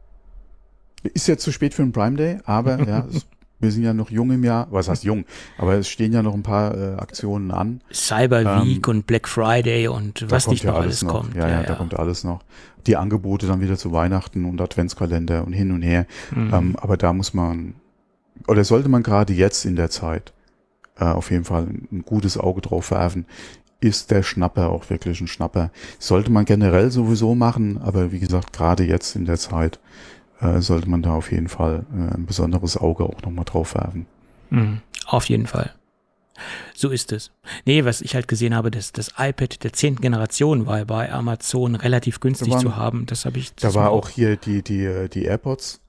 Speaker 2: Ist jetzt zu spät für einen Prime Day, aber ja, wir sind ja noch jung im Jahr. Was heißt jung? Aber es stehen ja noch ein paar Aktionen an.
Speaker 3: Cyber Week und Black Friday und was nicht noch alles kommt.
Speaker 2: Ja, da kommt alles noch. Die Angebote dann wieder zu Weihnachten und Adventskalender und hin und her. Aber da muss man, oder sollte man gerade jetzt in der Zeit auf jeden Fall ein gutes Auge drauf werfen. Ist der Schnapper auch wirklich ein Schnapper? Sollte man generell sowieso machen, aber wie gesagt, gerade jetzt in der Zeit sollte man da auf jeden Fall ein besonderes Auge auch nochmal drauf werfen.
Speaker 3: Auf jeden Fall. So ist es. Nee, was ich halt gesehen habe, das iPad der 10. Generation war bei Amazon relativ günstig zu haben. Das habe ich.
Speaker 2: Da war auch hier die AirPods.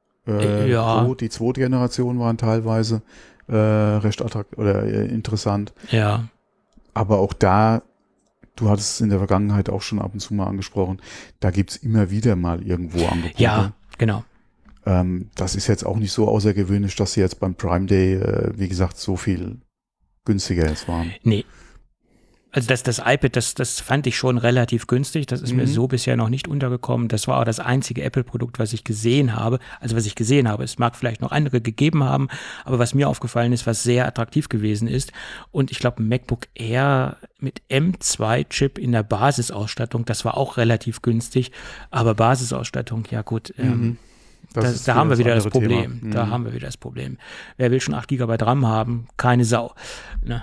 Speaker 2: Die 2. Generation waren teilweise recht attraktiv oder interessant.
Speaker 3: Ja.
Speaker 2: Aber auch da, du hattest es in der Vergangenheit auch schon ab und zu mal angesprochen, da gibt's immer wieder mal irgendwo Angebote.
Speaker 3: Ja, genau.
Speaker 2: Das ist jetzt auch nicht so außergewöhnlich, dass sie jetzt beim Prime Day, wie gesagt, so viel günstiger jetzt waren.
Speaker 3: Nee. Also das iPad, das fand ich schon relativ günstig. Das ist mir so bisher noch nicht untergekommen. Das war auch das einzige Apple-Produkt, was ich gesehen habe. Also was ich gesehen habe. Es mag vielleicht noch andere gegeben haben, aber was mir aufgefallen ist, was sehr attraktiv gewesen ist. Und ich glaube, ein MacBook Air mit M2-Chip in der Basisausstattung, das war auch relativ günstig. Aber Basisausstattung, ja gut, da haben wir wieder das Problem. Da haben wir wieder das Problem. Wer will schon 8 GB RAM haben? Keine Sau. Ne?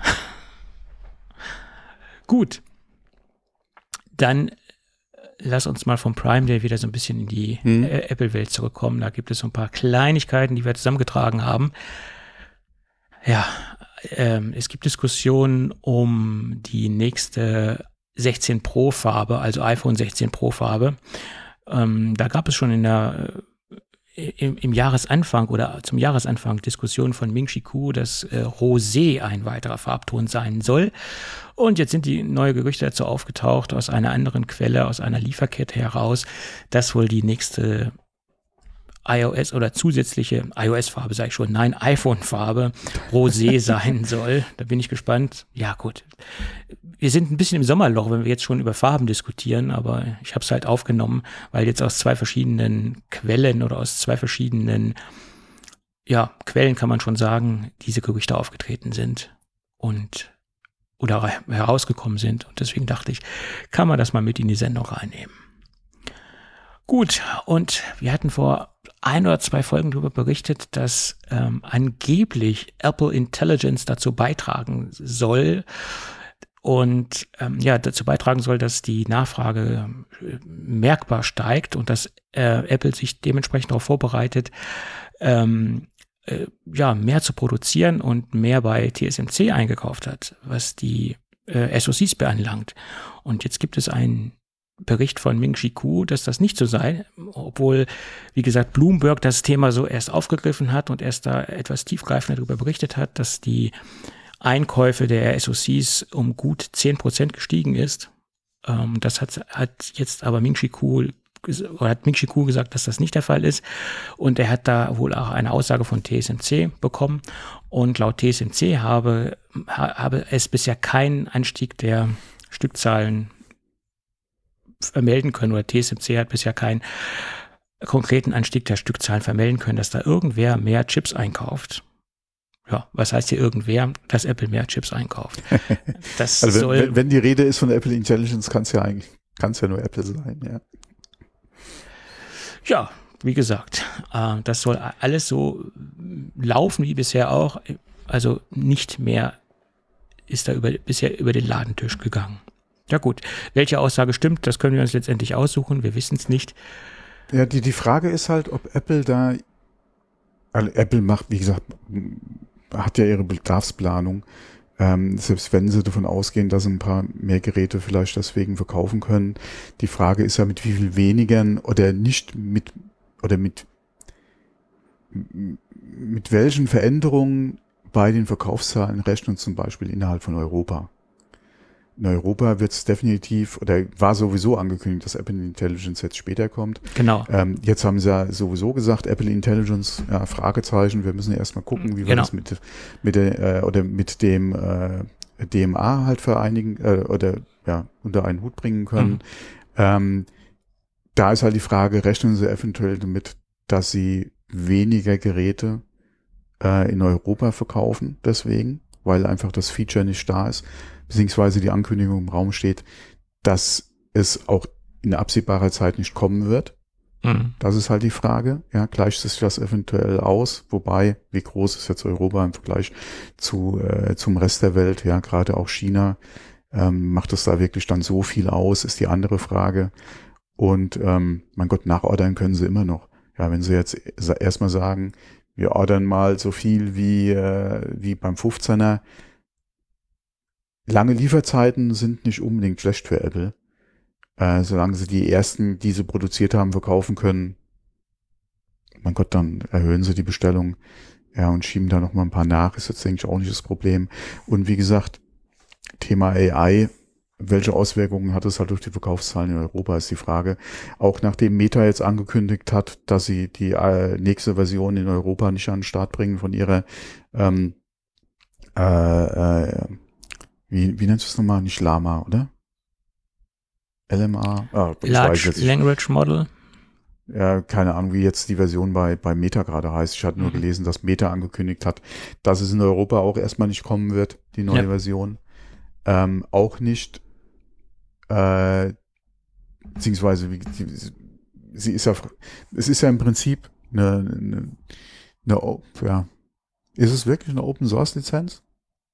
Speaker 3: Gut, dann lass uns mal vom Prime Day wieder so ein bisschen in die Apple-Welt zurückkommen. Da gibt es so ein paar Kleinigkeiten, die wir zusammengetragen haben. Ja, es gibt Diskussionen um die nächste 16 Pro Farbe, also iPhone 16 Pro Farbe. Da gab es schon im Jahresanfang oder zum Jahresanfang Diskussionen von Ming-Chi Kuo, dass Rosé ein weiterer Farbton sein soll. Und jetzt sind die neue Gerüchte dazu aufgetaucht aus einer anderen Quelle, aus einer Lieferkette heraus, dass wohl die nächste iOS oder zusätzliche iOS-Farbe, sage ich schon, nein, iPhone-Farbe Rosé sein soll. Da bin ich gespannt. Ja gut, wir sind ein bisschen im Sommerloch, wenn wir jetzt schon über Farben diskutieren, aber ich habe es halt aufgenommen, weil jetzt aus 2 verschiedenen Quellen oder aus 2 verschiedenen Quellen, kann man schon sagen, diese Gerüchte aufgetreten sind oder herausgekommen sind. Und deswegen dachte ich, kann man das mal mit in die Sendung reinnehmen. Gut, und wir hatten vor 1 oder 2 Folgen darüber berichtet, dass angeblich Apple Intelligence dazu beitragen soll dazu beitragen soll, dass die Nachfrage merkbar steigt und dass Apple sich dementsprechend darauf vorbereitet, mehr zu produzieren und mehr bei TSMC eingekauft hat, was die SoCs beanlangt. Und jetzt gibt es einen Bericht von Ming-Chi Kuo, dass das nicht so sei, obwohl, wie gesagt, Bloomberg das Thema so erst aufgegriffen hat und erst da etwas tiefgreifender darüber berichtet hat, dass die Einkäufe der SoCs um gut 10% gestiegen ist. Das hat jetzt aber Ming-Chi Kuo gesagt, dass das nicht der Fall ist. Und er hat da wohl auch eine Aussage von TSMC bekommen. Und laut TSMC habe es bisher keinen Anstieg der Stückzahlen vermelden können, oder TSMC hat bisher keinen konkreten Anstieg der Stückzahlen vermelden können, dass da irgendwer mehr Chips einkauft. Ja, was heißt hier irgendwer? Dass Apple mehr Chips einkauft. Das
Speaker 2: also wenn die Rede ist von Apple Intelligence, kann es ja nur Apple sein, ja.
Speaker 3: Ja, wie gesagt, das soll alles so laufen wie bisher auch. Also nicht mehr ist da bisher über den Ladentisch gegangen. Ja gut, welche Aussage stimmt, das können wir uns letztendlich aussuchen. Wir wissen es nicht.
Speaker 2: Ja, die Frage ist halt, ob Apple Apple macht, wie gesagt, hat ja ihre Bedarfsplanung. Selbst wenn sie davon ausgehen, dass sie ein paar mehr Geräte vielleicht deswegen verkaufen können. Die Frage ist ja, mit wie viel weniger oder nicht mit welchen Veränderungen bei den Verkaufszahlen rechnen, zum Beispiel innerhalb von Europa. In Europa wird es definitiv, oder war sowieso angekündigt, dass Apple Intelligence jetzt später kommt.
Speaker 3: Genau.
Speaker 2: Jetzt haben sie ja sowieso gesagt, Apple Intelligence, ja, Fragezeichen, wir müssen erstmal gucken, wie wir das mit dem DMA halt vereinigen, unter einen Hut bringen können. Da ist halt die Frage, rechnen sie eventuell damit, dass sie weniger Geräte in Europa verkaufen, deswegen, weil einfach das Feature nicht da ist, beziehungsweise die Ankündigung im Raum steht, dass es auch in absehbarer Zeit nicht kommen wird. Das ist halt die Frage. Ja, gleicht sich das eventuell aus? Wobei, wie groß ist jetzt Europa im Vergleich zum Rest der Welt? Ja, gerade auch China. Macht es da wirklich dann so viel aus, ist die andere Frage. Und mein Gott, nachordern können sie immer noch. Ja, wenn sie jetzt erstmal sagen, wir ordern mal so viel wie beim 15er. Lange Lieferzeiten sind nicht unbedingt schlecht für Apple. Solange sie die ersten, die sie produziert haben, verkaufen können, mein Gott, dann erhöhen sie die Bestellung, ja, und schieben da noch mal ein paar nach, ist jetzt, denke ich, auch nicht das Problem. Und wie gesagt, Thema AI, welche Auswirkungen hat es halt durch die Verkaufszahlen in Europa, ist die Frage. Auch nachdem Meta jetzt angekündigt hat, dass sie die nächste Version in Europa nicht an den Start bringen von ihrer wie nennst du es nochmal? Nicht Llama, oder? LMA?
Speaker 3: Large Language Model.
Speaker 2: Ja, keine Ahnung, wie jetzt die Version bei Meta gerade heißt. Ich hatte nur gelesen, dass Meta angekündigt hat, dass es in Europa auch erstmal nicht kommen wird, die neue Version. Auch nicht, beziehungsweise sie ist ja, es ist ja im Prinzip eine ist es wirklich eine Open Source Lizenz?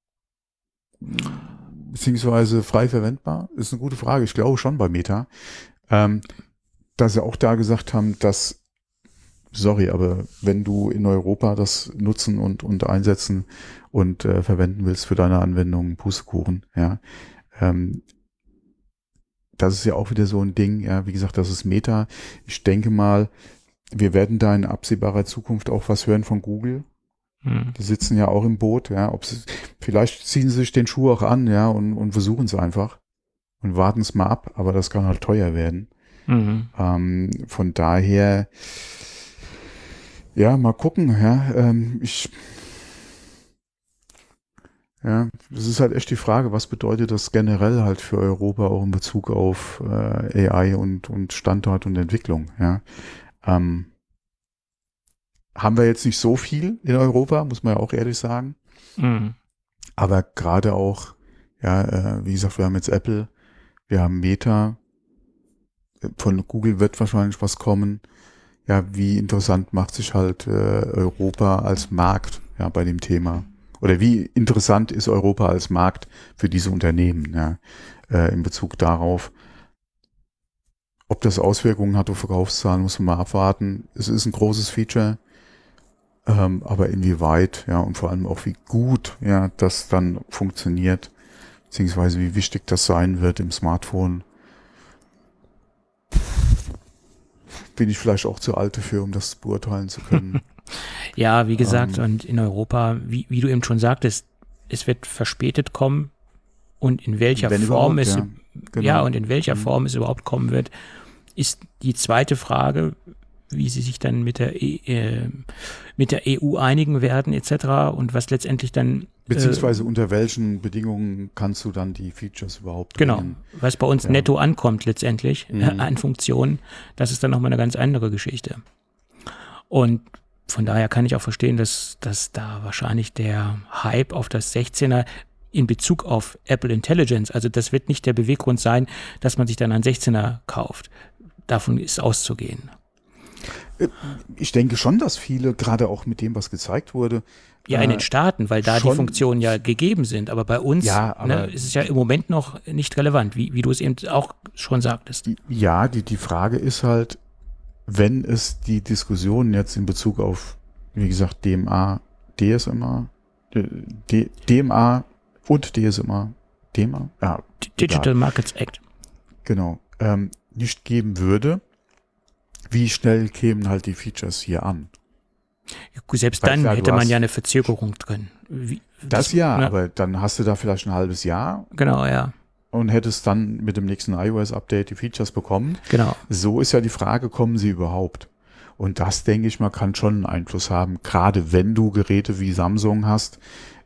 Speaker 2: Beziehungsweise frei verwendbar? Ist eine gute Frage. Ich glaube schon bei Meta. Dass sie auch da gesagt haben, dass, sorry, aber wenn du in Europa das nutzen und einsetzen und verwenden willst für deine Anwendung, Pustekuchen, ja, das ist ja auch wieder so ein Ding, ja, wie gesagt, das ist Meta. Ich denke mal, wir werden da in absehbarer Zukunft auch was hören von Google. Die sitzen ja auch im Boot, ja, vielleicht ziehen sie sich den Schuh auch an, ja, und versuchen es einfach und warten es mal ab, aber das kann halt teuer werden. Von daher, ja, mal gucken, ja, das ist halt echt die Frage, was bedeutet das generell halt für Europa auch in Bezug auf AI und Standort und Entwicklung, ja. Haben wir jetzt nicht so viel in Europa, muss man ja auch ehrlich sagen. Aber gerade auch, ja, wie gesagt, wir haben jetzt Apple, wir haben Meta, von Google wird wahrscheinlich was kommen. Ja, wie interessant macht sich halt Europa als Markt, ja, bei dem Thema? Oder wie interessant ist Europa als Markt für diese Unternehmen, ja, in Bezug darauf? Ob das Auswirkungen hat auf Verkaufszahlen, muss man mal abwarten. Es ist ein großes Feature. Aber inwieweit, ja, und vor allem auch wie gut, ja, das dann funktioniert, beziehungsweise wie wichtig das sein wird im Smartphone, bin ich vielleicht auch zu alt dafür, um das beurteilen zu können.
Speaker 3: Ja, wie gesagt, und in Europa, wie du eben schon sagtest, es wird verspätet kommen und in welcher Form es,
Speaker 2: ja, genau.
Speaker 3: Ja, und in welcher Form es überhaupt kommen wird, ist die zweite Frage, wie sie sich dann mit der EU einigen werden etc. und was letztendlich dann
Speaker 2: beziehungsweise unter welchen Bedingungen kannst du dann die Features überhaupt bringen?
Speaker 3: Was bei uns netto ankommt letztendlich an Funktionen, das ist dann nochmal eine ganz andere Geschichte. Und von daher kann ich auch verstehen, dass da wahrscheinlich der Hype auf das 16er in Bezug auf Apple Intelligence, also das wird nicht der Beweggrund sein, dass man sich dann einen 16er kauft. Davon ist auszugehen.
Speaker 2: Ich denke schon, dass viele, gerade auch mit dem, was gezeigt wurde.
Speaker 3: Ja, in den Staaten, weil da die Funktionen ja gegeben sind. Aber bei uns ist es ja im Moment noch nicht relevant, wie du es eben auch schon sagtest.
Speaker 2: Ja, die Frage ist halt, wenn es die Diskussion jetzt in Bezug auf, wie gesagt, DMA, DSMA, DMA und DSMA, ja,
Speaker 3: Digital Markets Act.
Speaker 2: Genau, nicht geben würde, wie schnell kämen halt die Features hier an?
Speaker 3: Selbst dann hätte man ja eine Verzögerung drin.
Speaker 2: Aber dann hast du da vielleicht ein halbes Jahr.
Speaker 3: Genau, ja.
Speaker 2: Und hättest dann mit dem nächsten iOS-Update die Features bekommen.
Speaker 3: Genau.
Speaker 2: So ist ja die Frage, kommen sie überhaupt? Und das, denke ich mal, kann schon einen Einfluss haben, gerade wenn du Geräte wie Samsung hast,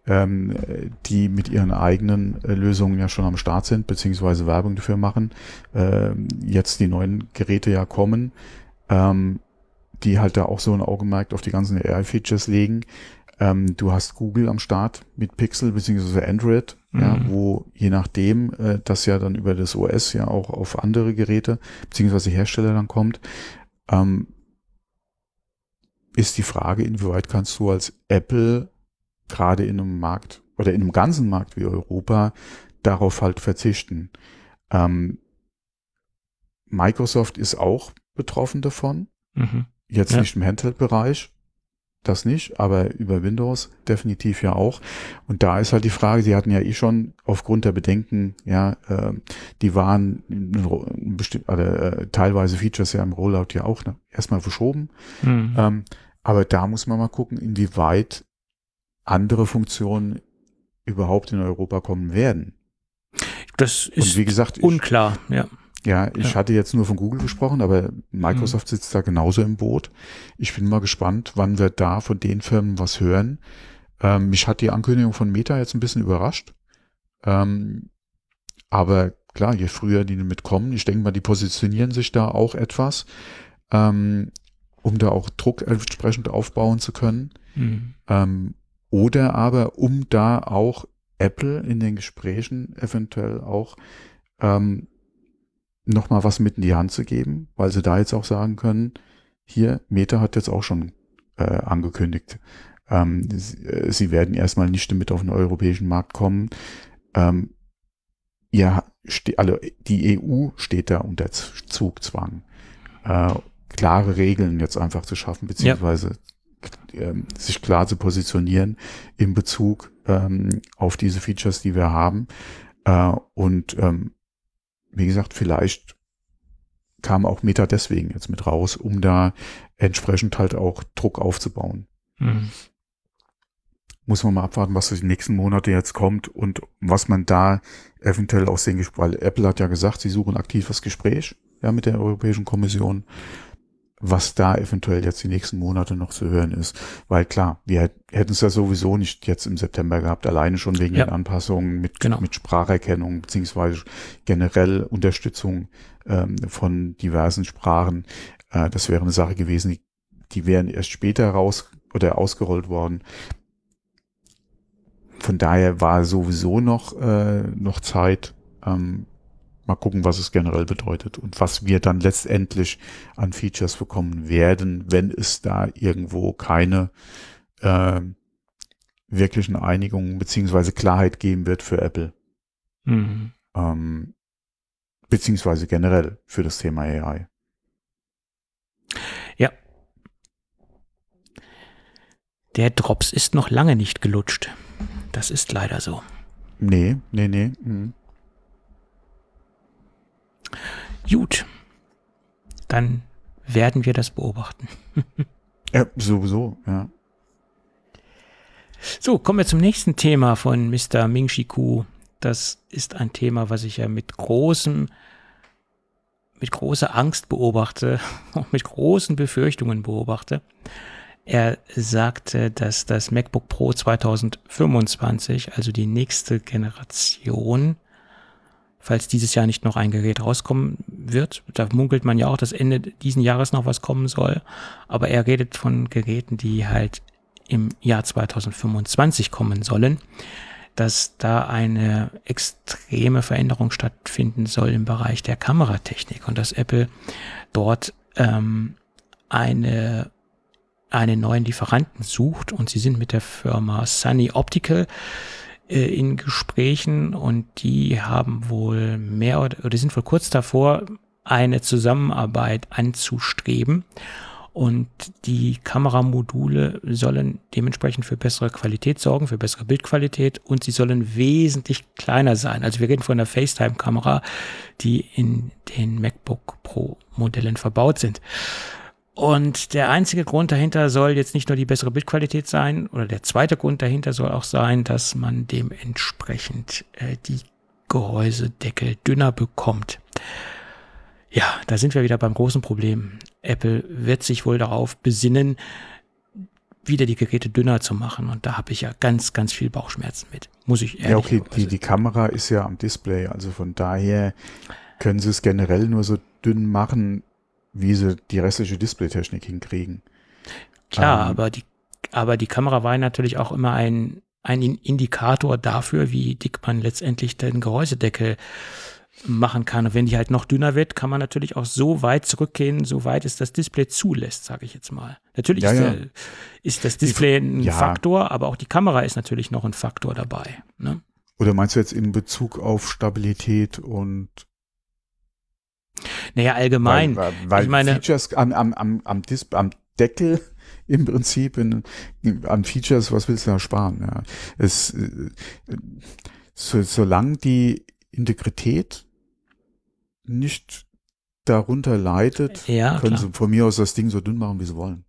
Speaker 2: die mit ihren eigenen Lösungen ja schon am Start sind, beziehungsweise Werbung dafür machen, jetzt die neuen Geräte ja kommen, die halt da auch so ein Augenmerk auf die ganzen AI-Features legen. Du hast Google am Start mit Pixel beziehungsweise Android, ja, wo je nachdem das ja dann über das OS ja auch auf andere Geräte beziehungsweise Hersteller dann kommt, ist die Frage, inwieweit kannst du als Apple gerade in einem Markt oder in einem ganzen Markt wie Europa darauf halt verzichten. Microsoft ist auch betroffen davon. Jetzt nicht im Handheld-Bereich, das nicht, aber über Windows definitiv ja auch. Und da ist halt die Frage, sie hatten ja schon aufgrund der Bedenken, ja, die waren teilweise Features ja im Rollout ja auch erstmal verschoben. Aber da muss man mal gucken, inwieweit andere Funktionen überhaupt in Europa kommen werden.
Speaker 3: Das ist
Speaker 2: und wie gesagt,
Speaker 3: unklar, ja.
Speaker 2: Ja, ich hatte jetzt nur von Google gesprochen, aber Microsoft sitzt da genauso im Boot. Ich bin mal gespannt, wann wir da von den Firmen was hören. Mich hat die Ankündigung von Meta jetzt ein bisschen überrascht. Aber klar, je früher die damit kommen, ich denke mal, die positionieren sich da auch etwas, um da auch Druck entsprechend aufbauen zu können. Oder aber, um da auch Apple in den Gesprächen eventuell auch nochmal was mit in die Hand zu geben, weil sie da jetzt auch sagen können, hier, Meta hat jetzt auch schon angekündigt, sie werden erstmal nicht damit auf den europäischen Markt kommen. Also die EU steht da unter Zugzwang, klare Regeln jetzt einfach zu schaffen, beziehungsweise sich klar zu positionieren in Bezug auf diese Features, die wir haben. Und wie gesagt, vielleicht kam auch Meta deswegen jetzt mit raus, um da entsprechend halt auch Druck aufzubauen. Muss man mal abwarten, was die nächsten Monate jetzt kommt und was man da eventuell aus den Gesprächen, weil Apple hat ja gesagt, sie suchen aktiv das Gespräch mit der Europäischen Kommission, was da eventuell jetzt die nächsten Monate noch zu hören ist. Weil klar, wir hätten es ja sowieso nicht jetzt im September gehabt, alleine schon wegen den Anpassungen mit Spracherkennung beziehungsweise generell Unterstützung von diversen Sprachen. Das wäre eine Sache gewesen, die wären erst später ausgerollt worden. Von daher war sowieso noch Zeit. Mal gucken, was es generell bedeutet und was wir dann letztendlich an Features bekommen werden, wenn es da irgendwo keine wirklichen Einigungen beziehungsweise Klarheit geben wird für Apple. Beziehungsweise generell für das Thema AI.
Speaker 3: Ja. Der Drops ist noch lange nicht gelutscht. Das ist leider so.
Speaker 2: Nee.
Speaker 3: Gut. Dann werden wir das beobachten.
Speaker 2: Ja, sowieso, ja.
Speaker 3: So, kommen wir zum nächsten Thema von Mr. Ming-Chi Kuo. Das ist ein Thema, was ich ja mit großer Angst beobachte, auch mit großen Befürchtungen beobachte. Er sagte, dass das MacBook Pro 2025, also die nächste Generation, falls dieses Jahr nicht noch ein Gerät rauskommen wird, da munkelt man ja auch, dass Ende diesen Jahres noch was kommen soll, aber er redet von Geräten, die halt im Jahr 2025 kommen sollen, dass da eine extreme Veränderung stattfinden soll im Bereich der Kameratechnik und dass Apple dort einen neuen Lieferanten sucht und sie sind mit der Firma Sunny Optical in Gesprächen und die haben wohl oder sind wohl kurz davor, eine Zusammenarbeit anzustreben und die Kameramodule sollen dementsprechend für bessere Qualität sorgen, für bessere Bildqualität und sie sollen wesentlich kleiner sein. Also wir reden von einer FaceTime-Kamera, die in den MacBook Pro Modellen verbaut sind. Und der einzige Grund dahinter soll jetzt nicht nur die bessere Bildqualität sein, oder der zweite Grund dahinter soll auch sein, dass man dementsprechend die Gehäusedeckel dünner bekommt. Ja, da sind wir wieder beim großen Problem. Apple wird sich wohl darauf besinnen, wieder die Geräte dünner zu machen. Und da habe ich ja ganz, ganz viel Bauchschmerzen mit, muss ich ehrlich sagen.
Speaker 2: Ja, okay, die Kamera ist ja am Display, also von daher können sie es generell nur so dünn machen, wie sie die restliche Displaytechnik hinkriegen.
Speaker 3: Klar, aber die Kamera war natürlich auch immer ein Indikator dafür, wie dick man letztendlich den Gehäusedeckel machen kann. Und wenn die halt noch dünner wird, kann man natürlich auch so weit zurückgehen, so weit es das Display zulässt, sage ich jetzt mal. Natürlich ist das Display ein Faktor, aber auch die Kamera ist natürlich noch ein Faktor dabei. Ne?
Speaker 2: Oder meinst du jetzt in Bezug auf Stabilität und
Speaker 3: naja, allgemein.
Speaker 2: Weil
Speaker 3: ich meine,
Speaker 2: Features am Deckel im Prinzip an Features, was willst du da sparen? Ja. Solange die Integrität nicht darunter leidet, können sie von mir aus das Ding so dünn machen, wie sie wollen.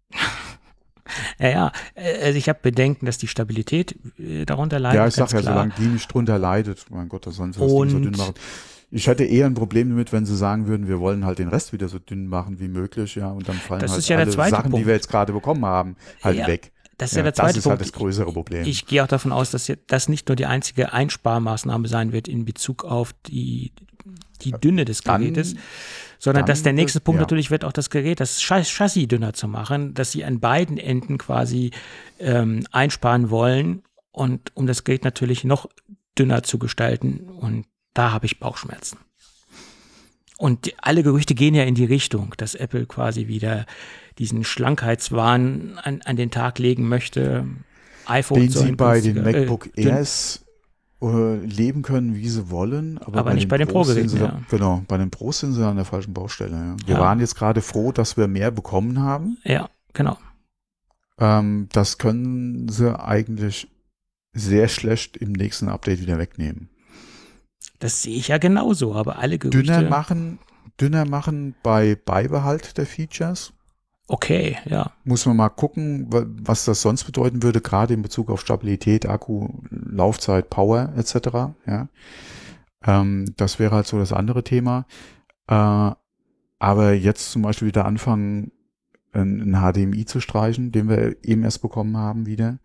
Speaker 3: Also ich habe Bedenken, dass die Stabilität darunter leidet.
Speaker 2: Ja, ich sage ja, solange die nicht drunter leidet, mein Gott, da sollen sie das Ding so dünn machen. Ich hätte eher ein Problem damit, wenn sie sagen würden, wir wollen halt den Rest wieder so dünn machen wie möglich, ja, und dann fallen
Speaker 3: das
Speaker 2: halt
Speaker 3: ist ja
Speaker 2: alle
Speaker 3: der zweite
Speaker 2: Sachen,
Speaker 3: Punkt,
Speaker 2: die wir jetzt gerade bekommen haben, halt weg.
Speaker 3: Das ist ja der zweite
Speaker 2: Das ist
Speaker 3: Punkt.
Speaker 2: halt das größere Problem.
Speaker 3: Ich gehe auch davon aus, dass das nicht nur die einzige Einsparmaßnahme sein wird in Bezug auf die Dünne des Gerätes, sondern dass der nächste Punkt natürlich wird, auch das Gerät, das Chassis dünner zu machen, dass sie an beiden Enden quasi einsparen wollen und um das Gerät natürlich noch dünner zu gestalten. Und da habe ich Bauchschmerzen. Und alle Gerüchte gehen ja in die Richtung, dass Apple quasi wieder diesen Schlankheitswahn an den Tag legen möchte. iPhone
Speaker 2: den sie bei den MacBook Airs leben können, wie sie wollen. Aber
Speaker 3: nicht bei den Pro-Geräten.
Speaker 2: Ja. Genau, bei den Pros sind sie an der falschen Baustelle. Ja. Wir waren jetzt gerade froh, dass wir mehr bekommen haben.
Speaker 3: Ja, genau.
Speaker 2: Das können sie eigentlich sehr schlecht im nächsten Update wieder wegnehmen.
Speaker 3: Das sehe ich ja genauso, aber alle Gerüchte...
Speaker 2: Dünner machen bei Beibehalt der Features.
Speaker 3: Okay, ja.
Speaker 2: Muss man mal gucken, was das sonst bedeuten würde, gerade in Bezug auf Stabilität, Akku, Laufzeit, Power etc. Ja. Das wäre halt so das andere Thema. Aber jetzt zum Beispiel wieder anfangen, ein HDMI zu streichen, den wir eben erst bekommen haben wieder.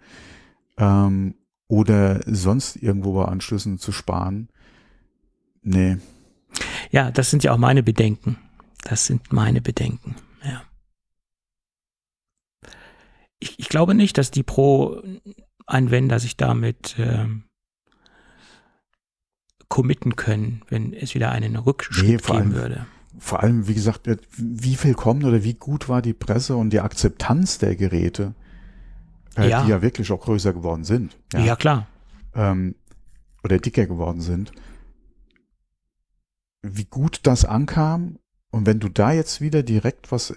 Speaker 2: Oder sonst irgendwo bei Anschlüssen zu sparen. Nee.
Speaker 3: Ja, das sind ja auch meine Bedenken. Ja. Ich glaube nicht, dass die Pro-Anwender sich damit committen können, wenn es wieder einen Rückschritt geben würde.
Speaker 2: Vor allem, wie gesagt, wie willkommen oder wie gut war die Presse und die Akzeptanz der Geräte, die ja wirklich auch größer geworden sind.
Speaker 3: Ja, klar.
Speaker 2: Oder dicker geworden sind. Wie gut das ankam und wenn du da jetzt wieder direkt was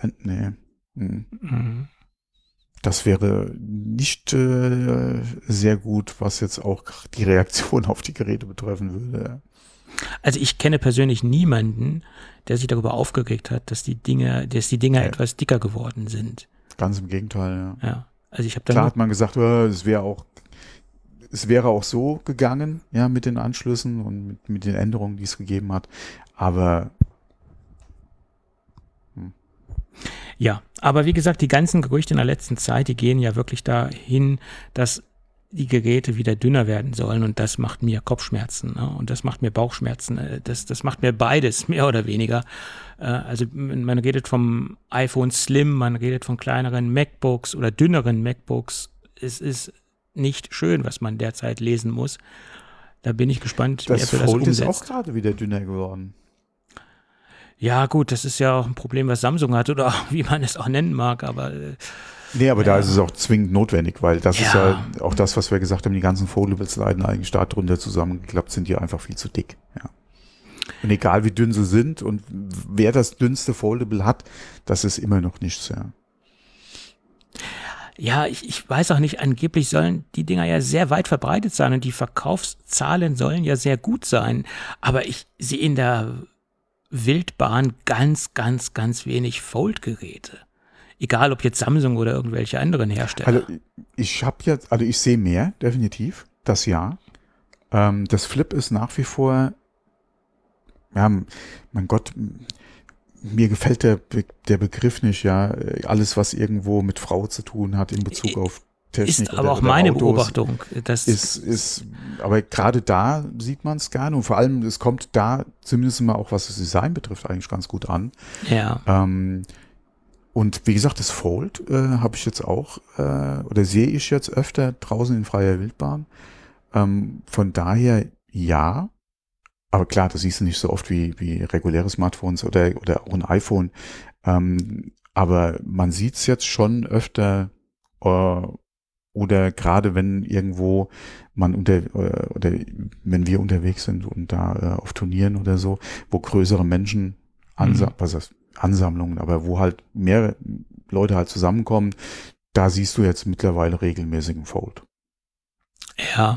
Speaker 2: das wäre nicht sehr gut, was jetzt auch die Reaktion auf die Geräte betreffen würde.
Speaker 3: Also ich kenne persönlich niemanden, der sich darüber aufgeregt hat, dass die Dinger etwas dicker geworden sind.
Speaker 2: Ganz im Gegenteil,
Speaker 3: ja. Also ich habe
Speaker 2: Klar hat man gesagt, es wäre auch so gegangen, ja, mit den Anschlüssen und mit den Änderungen, die es gegeben hat. Aber
Speaker 3: ja, aber wie gesagt, die ganzen Gerüchte in der letzten Zeit, die gehen ja wirklich dahin, dass die Geräte wieder dünner werden sollen und das macht mir Kopfschmerzen, ne? Und das macht mir Bauchschmerzen. Das macht mir beides, mehr oder weniger. Also man redet vom iPhone Slim, man redet von kleineren MacBooks oder dünneren MacBooks. Es ist nicht schön, was man derzeit lesen muss. Da bin ich gespannt, wie Apple das umsetzt.
Speaker 2: Das Fold ist auch gerade wieder dünner geworden.
Speaker 3: Ja gut, das ist ja auch ein Problem, was Samsung hat oder wie man es auch nennen mag, aber
Speaker 2: nee, aber da ist es auch zwingend notwendig, weil das ist ja auch das, was wir gesagt haben, die ganzen Foldables leiden eigentlich darunter zusammengeklappt, sind die einfach viel zu dick. Ja. Und egal wie dünn sie sind und wer das dünnste Foldable hat, das ist immer noch nichts, ja.
Speaker 3: Ja, ich weiß auch nicht, angeblich sollen die Dinger ja sehr weit verbreitet sein und die Verkaufszahlen sollen ja sehr gut sein, aber ich sehe in der Wildbahn ganz, ganz, ganz wenig Fold-Geräte. Egal, ob jetzt Samsung oder irgendwelche anderen Hersteller.
Speaker 2: Also ich sehe mehr, definitiv, das ja. Das Flip ist nach wie vor, ja, mein Gott, mir gefällt der Begriff nicht, ja. Alles, was irgendwo mit Frau zu tun hat in Bezug auf Technik.
Speaker 3: Ist aber auch meine Beobachtung.
Speaker 2: Aber gerade da sieht man es gerne und vor allem, es kommt da zumindest mal auch, was das Design betrifft, eigentlich ganz gut an.
Speaker 3: Ja.
Speaker 2: Und wie gesagt, das Fold habe ich jetzt auch, oder sehe ich jetzt öfter draußen in freier Wildbahn. Von daher ja. Aber klar, das siehst du nicht so oft wie reguläre Smartphones oder auch ein iPhone. Aber man sieht es jetzt schon öfter oder gerade wenn irgendwo oder wenn wir unterwegs sind und da auf Turnieren oder so, wo größere Menschen Ansammlungen, aber wo halt mehr Leute halt zusammenkommen, da siehst du jetzt mittlerweile regelmäßig einen Fold.
Speaker 3: Ja.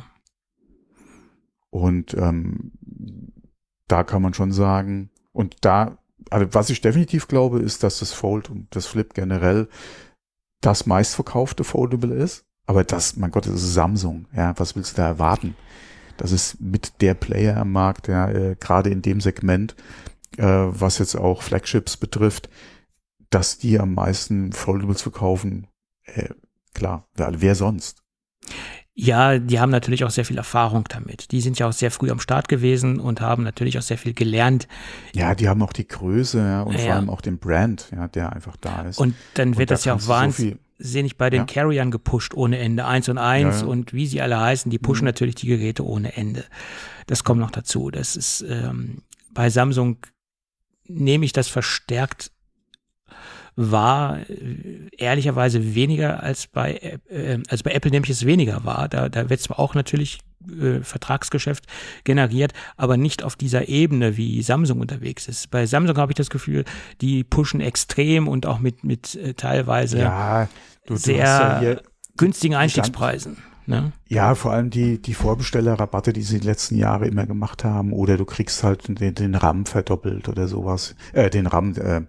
Speaker 2: Und da kann man schon sagen, also was ich definitiv glaube, ist, dass das Fold und das Flip generell das meistverkaufte Foldable ist. Aber mein Gott, das ist Samsung. Ja, was willst du da erwarten? Das ist mit der Player am Markt, ja, gerade in dem Segment, was jetzt auch Flagships betrifft, dass die am meisten Foldables verkaufen, klar. Wer sonst?
Speaker 3: Ja, die haben natürlich auch sehr viel Erfahrung damit. Die sind ja auch sehr früh am Start gewesen und haben natürlich auch sehr viel gelernt.
Speaker 2: Ja, die haben auch die Größe, ja, und vor
Speaker 3: Ja.
Speaker 2: allem auch den Brand, ja, der einfach da ist.
Speaker 3: Und dann wird
Speaker 2: da
Speaker 3: das ja auch
Speaker 2: kannst du so
Speaker 3: wahnsinnig bei den
Speaker 2: Ja.
Speaker 3: Carriern gepusht ohne Ende. 1 und 1
Speaker 2: Ja, ja.
Speaker 3: und wie sie alle heißen, die pushen natürlich die Geräte ohne Ende. Das kommt noch dazu. Das ist bei Samsung nehme ich das verstärkt wahr, ehrlicherweise weniger als bei Apple nehme ich es weniger wahr. Da wird zwar auch natürlich Vertragsgeschäft generiert, aber nicht auf dieser Ebene, wie Samsung unterwegs ist. Bei Samsung habe ich das Gefühl, die pushen extrem und auch mit teilweise
Speaker 2: Ja, du
Speaker 3: sehr
Speaker 2: hast ja hier
Speaker 3: günstigen Einstiegspreisen. Ne?
Speaker 2: Ja, vor allem die Vorbestellerrabatte, die sie die letzten Jahre immer gemacht haben, oder du kriegst halt den RAM verdoppelt oder sowas. Den RAM,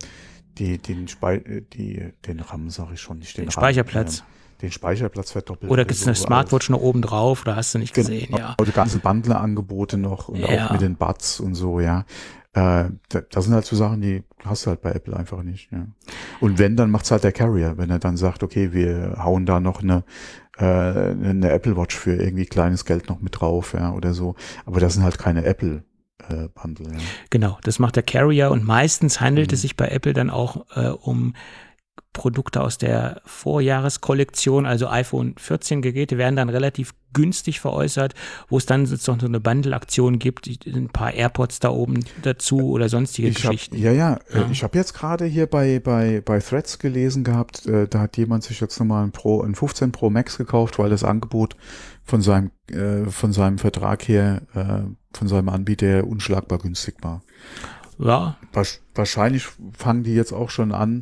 Speaker 2: den RAM sage ich schon nicht,
Speaker 3: Den Speicherplatz.
Speaker 2: Den Speicherplatz verdoppelt.
Speaker 3: Oder gibt es eine
Speaker 2: so,
Speaker 3: Smartwatch noch oben drauf, da hast du nicht gesehen, ja.
Speaker 2: Die ganzen Bundler-Angebote noch und
Speaker 3: Ja.
Speaker 2: auch mit den Buds und so, ja. Das sind halt so Sachen, die hast du halt bei Apple einfach nicht, ja. Und wenn, dann macht's halt der Carrier, wenn er dann sagt, okay, wir hauen da noch eine Apple Watch für irgendwie kleines Geld noch mit drauf, ja, oder so. Aber das sind halt keine Apple Bundle, ja.
Speaker 3: Genau, das macht der Carrier und meistens handelt es sich bei Apple dann auch um Produkte aus der Vorjahreskollektion, also iPhone 14 Geräte werden dann relativ günstig veräußert, wo es dann sozusagen so eine Bundle-Aktion gibt, ein paar AirPods da oben dazu oder sonstige Geschichten.
Speaker 2: Ich habe jetzt gerade hier bei Threads gelesen gehabt, da hat jemand sich jetzt nochmal ein 15 Pro Max gekauft, weil das Angebot von seinem Vertrag her, von seinem Anbieter her unschlagbar günstig war.
Speaker 3: Ja.
Speaker 2: Wahrscheinlich fangen die jetzt auch schon an,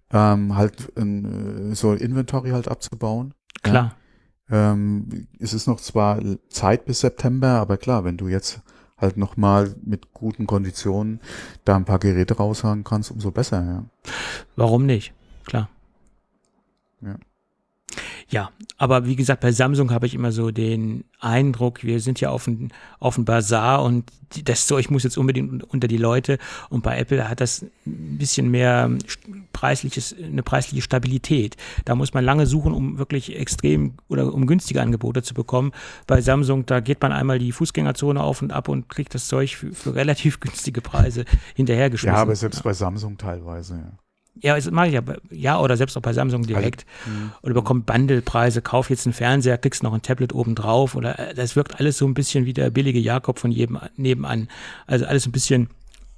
Speaker 2: so Inventory halt abzubauen.
Speaker 3: Klar.
Speaker 2: Ja. Es ist noch zwar Zeit bis September, aber klar, wenn du jetzt halt nochmal mit guten Konditionen da ein paar Geräte raushauen kannst, umso besser, ja.
Speaker 3: Warum nicht? Klar.
Speaker 2: Ja.
Speaker 3: Ja, aber wie gesagt, bei Samsung habe ich immer so den Eindruck, wir sind ja auf dem Bazar und das Zeug muss jetzt unbedingt unter die Leute und bei Apple hat das ein bisschen mehr eine preisliche Stabilität. Da muss man lange suchen, um wirklich extrem oder um günstige Angebote zu bekommen. Bei Samsung, da geht man einmal die Fußgängerzone auf und ab und kriegt das Zeug für relativ günstige Preise hinterhergeschmissen.
Speaker 2: Ja, aber selbst bei Samsung teilweise, ja.
Speaker 3: Ja, das mache ich ja, oder selbst auch bei Samsung direkt. Oder bekommt Bundlepreise, kauf jetzt einen Fernseher, kriegst noch ein Tablet oben drauf oder das wirkt alles so ein bisschen wie der billige Jakob von jedem nebenan. Also alles ein bisschen,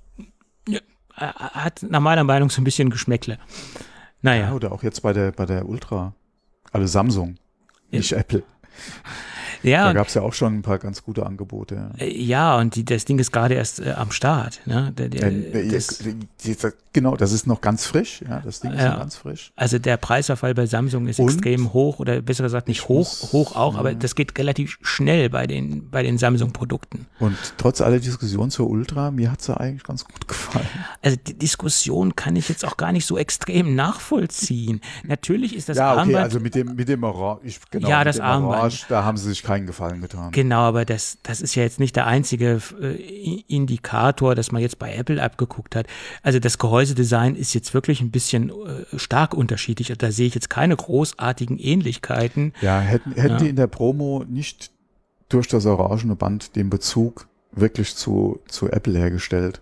Speaker 3: hat nach meiner Meinung so ein bisschen Geschmäckle. Naja.
Speaker 2: Ja, oder auch jetzt bei der Ultra, also Samsung, nicht Apple.
Speaker 3: Ja,
Speaker 2: da gab es ja auch schon ein paar ganz gute Angebote.
Speaker 3: Ja, und das Ding ist gerade erst am Start. Ne?
Speaker 2: Genau, das ist noch ganz frisch. Ja, das Ding ist noch ganz frisch.
Speaker 3: Also der Preisverfall bei Samsung ist extrem hoch oder besser gesagt nicht hoch auch, aber das geht relativ schnell bei den Samsung-Produkten.
Speaker 2: Und trotz aller Diskussion zur Ultra, mir hat sie eigentlich ganz gut gefallen.
Speaker 3: Also die Diskussion kann ich jetzt auch gar nicht so extrem nachvollziehen. Natürlich ist das
Speaker 2: Armband... Ja, okay,
Speaker 3: Armband,
Speaker 2: also mit dem Orange, genau,
Speaker 3: ja,
Speaker 2: mit
Speaker 3: das
Speaker 2: dem
Speaker 3: Armband.
Speaker 2: Orange, da haben sie sich keinen Gefallen getan.
Speaker 3: Genau, aber das ist ja jetzt nicht der einzige Indikator, dass man jetzt bei Apple abgeguckt hat. Also das Gehäusedesign ist jetzt wirklich ein bisschen stark unterschiedlich. Da sehe ich jetzt keine großartigen Ähnlichkeiten.
Speaker 2: Ja, hätten die in der Promo nicht durch das orangene Band den Bezug wirklich zu Apple hergestellt.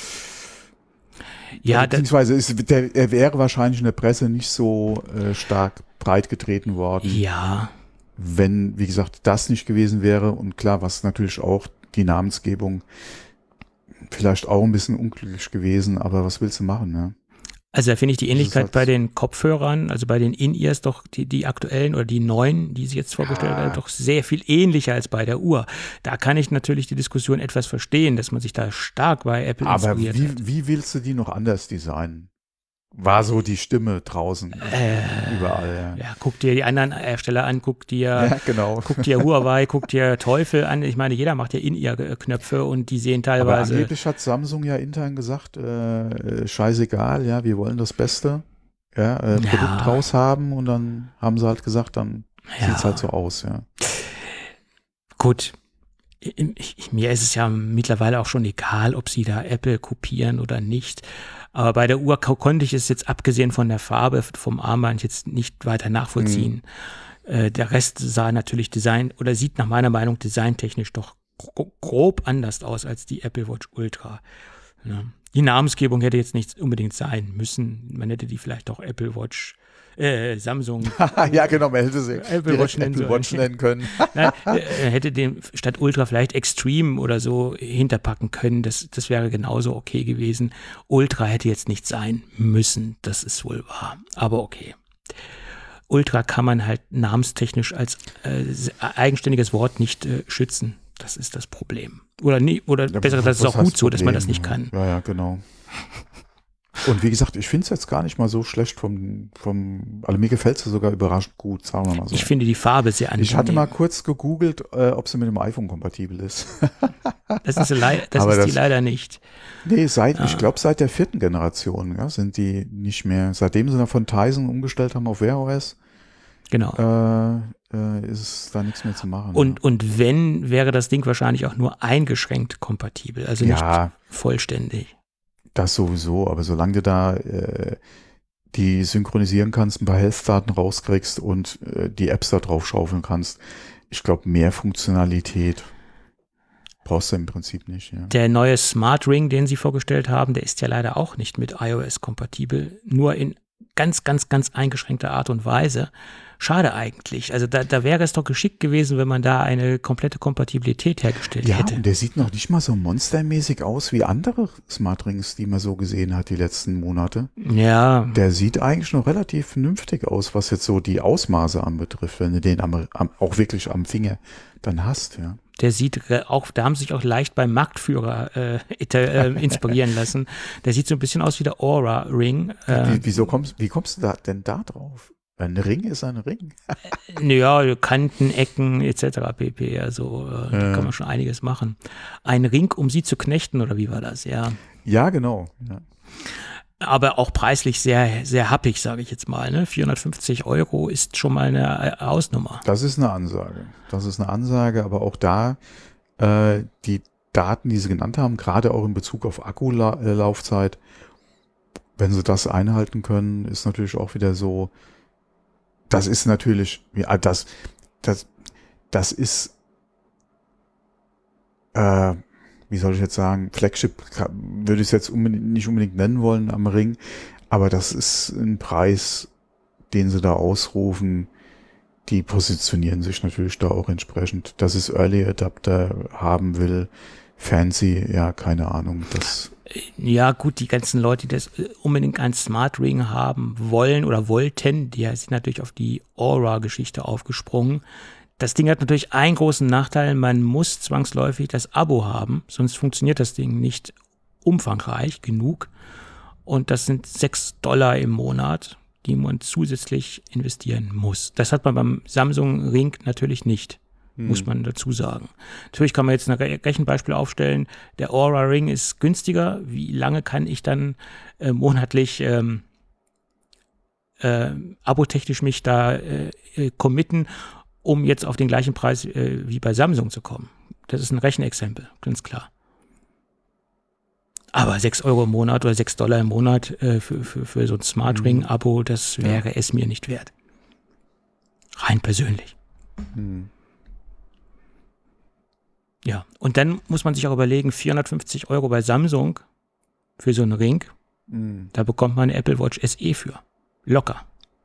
Speaker 2: Ja, beziehungsweise er wäre wahrscheinlich in der Presse nicht so stark breit getreten worden.
Speaker 3: Ja.
Speaker 2: Wenn, wie gesagt, das nicht gewesen wäre und klar, was natürlich auch die Namensgebung vielleicht auch ein bisschen unglücklich gewesen, aber was willst du machen, ne?
Speaker 3: Also da finde ich die Ähnlichkeit
Speaker 2: halt
Speaker 3: bei den Kopfhörern, also bei den In-Ears doch die aktuellen oder die neuen, die sie jetzt vorgestellt haben, doch sehr viel ähnlicher als bei der Uhr. Da kann ich natürlich die Diskussion etwas verstehen, dass man sich da stark bei Apple inspiriert hat.
Speaker 2: Aber wie willst du die noch anders designen? War so die Stimme draußen überall.
Speaker 3: Ja, guck dir die anderen Hersteller an, guck dir Huawei, guck dir Teufel an. Ich meine, jeder macht ja In-Ear-Knöpfe und die sehen teilweise.
Speaker 2: Aber angeblich hat Samsung ja intern gesagt, scheißegal, ja, wir wollen das Beste Produkt raus haben und dann haben sie halt gesagt, dann sieht's halt so aus, ja.
Speaker 3: Gut. Mir ist es ja mittlerweile auch schon egal, ob sie da Apple kopieren oder nicht. Aber bei der Uhr konnte ich es jetzt abgesehen von der Farbe vom Armband jetzt nicht weiter nachvollziehen. Der Rest sah natürlich sieht nach meiner Meinung designtechnisch doch grob anders aus als die Apple Watch Ultra. Ja. Die Namensgebung hätte jetzt nicht unbedingt sein müssen. Man hätte die vielleicht auch Apple Watch Samsung.
Speaker 2: Ja, genau, man hätte sie
Speaker 3: Apple Watch
Speaker 2: nennen können.
Speaker 3: Nein, hätte den statt Ultra vielleicht Extreme oder so hinterpacken können. Das wäre genauso okay gewesen. Ultra hätte jetzt nicht sein müssen. Das ist wohl wahr. Aber okay. Ultra kann man halt namenstechnisch als eigenständiges Wort nicht schützen. Das ist das Problem. Oder besser, das ist auch gut so, dass man das nicht kann.
Speaker 2: Ja, genau. Und wie gesagt, ich finde es jetzt gar nicht mal so schlecht also mir gefällt es sogar überraschend gut, sagen wir mal so.
Speaker 3: Ich finde die Farbe sehr angenehm.
Speaker 2: Ich hatte mal kurz gegoogelt, ob sie mit dem iPhone kompatibel ist.
Speaker 3: Das ist die leider nicht.
Speaker 2: Nee, ich glaube seit der 4. Generation sind die nicht mehr, seitdem sie von Tizen umgestellt haben auf Wear OS,
Speaker 3: genau.
Speaker 2: ist da nichts mehr zu machen.
Speaker 3: Und wenn, wäre das Ding wahrscheinlich auch nur eingeschränkt kompatibel, also nicht vollständig.
Speaker 2: Das sowieso, aber solange du da die synchronisieren kannst, ein paar Health-Daten rauskriegst und die Apps da drauf schaufeln kannst, ich glaube, mehr Funktionalität brauchst du im Prinzip nicht. Ja.
Speaker 3: Der neue Smart Ring, den sie vorgestellt haben, der ist ja leider auch nicht mit iOS kompatibel, nur in ganz, ganz, ganz eingeschränkter Art und Weise. Schade eigentlich. Also da wäre es doch geschickt gewesen, wenn man da eine komplette Kompatibilität hergestellt hätte.
Speaker 2: Ja, und der sieht noch nicht mal so monstermäßig aus wie andere Smart Rings, die man so gesehen hat die letzten Monate.
Speaker 3: Ja.
Speaker 2: Der sieht eigentlich noch relativ vernünftig aus, was jetzt so die Ausmaße anbetrifft, wenn du den auch wirklich am Finger dann hast, ja.
Speaker 3: Der sieht auch, da haben sie sich auch leicht beim Marktführer inspirieren lassen. Der sieht so ein bisschen aus wie der Aura Ring.
Speaker 2: Wie kommst du denn da drauf? Ein Ring ist ein Ring.
Speaker 3: Ja, Kanten, Ecken etc. pp. Also da kann man schon einiges machen. Ein Ring, um sie zu knechten, oder wie war das? Ja.
Speaker 2: Ja, genau. Ja.
Speaker 3: Aber auch preislich sehr, sehr happig, sage ich jetzt mal. Ne? 450 € ist schon mal eine Hausnummer.
Speaker 2: Das ist eine Ansage. Aber auch da die Daten, die Sie genannt haben, gerade auch in Bezug auf Akkulaufzeit, wenn Sie das einhalten können, ist natürlich auch wieder so. Das ist natürlich, ja, das ist, wie soll ich jetzt sagen, Flagship würde ich es jetzt nicht unbedingt nennen wollen am Ring, aber das ist ein Preis, den sie da ausrufen. Die positionieren sich natürlich da auch entsprechend. Dass es Early Adapter haben will, fancy, ja, keine Ahnung, das.
Speaker 3: Ja, gut, die ganzen Leute, die das unbedingt ein Smart Ring haben wollen oder wollten, die sind natürlich auf die Aura-Geschichte aufgesprungen. Das Ding hat natürlich einen großen Nachteil, man muss zwangsläufig das Abo haben, sonst funktioniert das Ding nicht umfangreich genug. Und das sind $6 im Monat, die man zusätzlich investieren muss. Das hat man beim Samsung Ring natürlich nicht. Muss man dazu sagen. Natürlich kann man jetzt ein Rechenbeispiel aufstellen. Der Aura Ring ist günstiger. Wie lange kann ich dann monatlich abotechnisch mich da committen, um jetzt auf den gleichen Preis wie bei Samsung zu kommen? Das ist ein Rechenexempel, ganz klar. Aber 6 € im Monat oder $6 im Monat für so ein Smart Ring-Abo, das wäre es mir nicht wert. Rein persönlich. Ja, und dann muss man sich auch überlegen, 450 € bei Samsung für so einen Ring, da bekommt man eine Apple Watch SE für. Locker.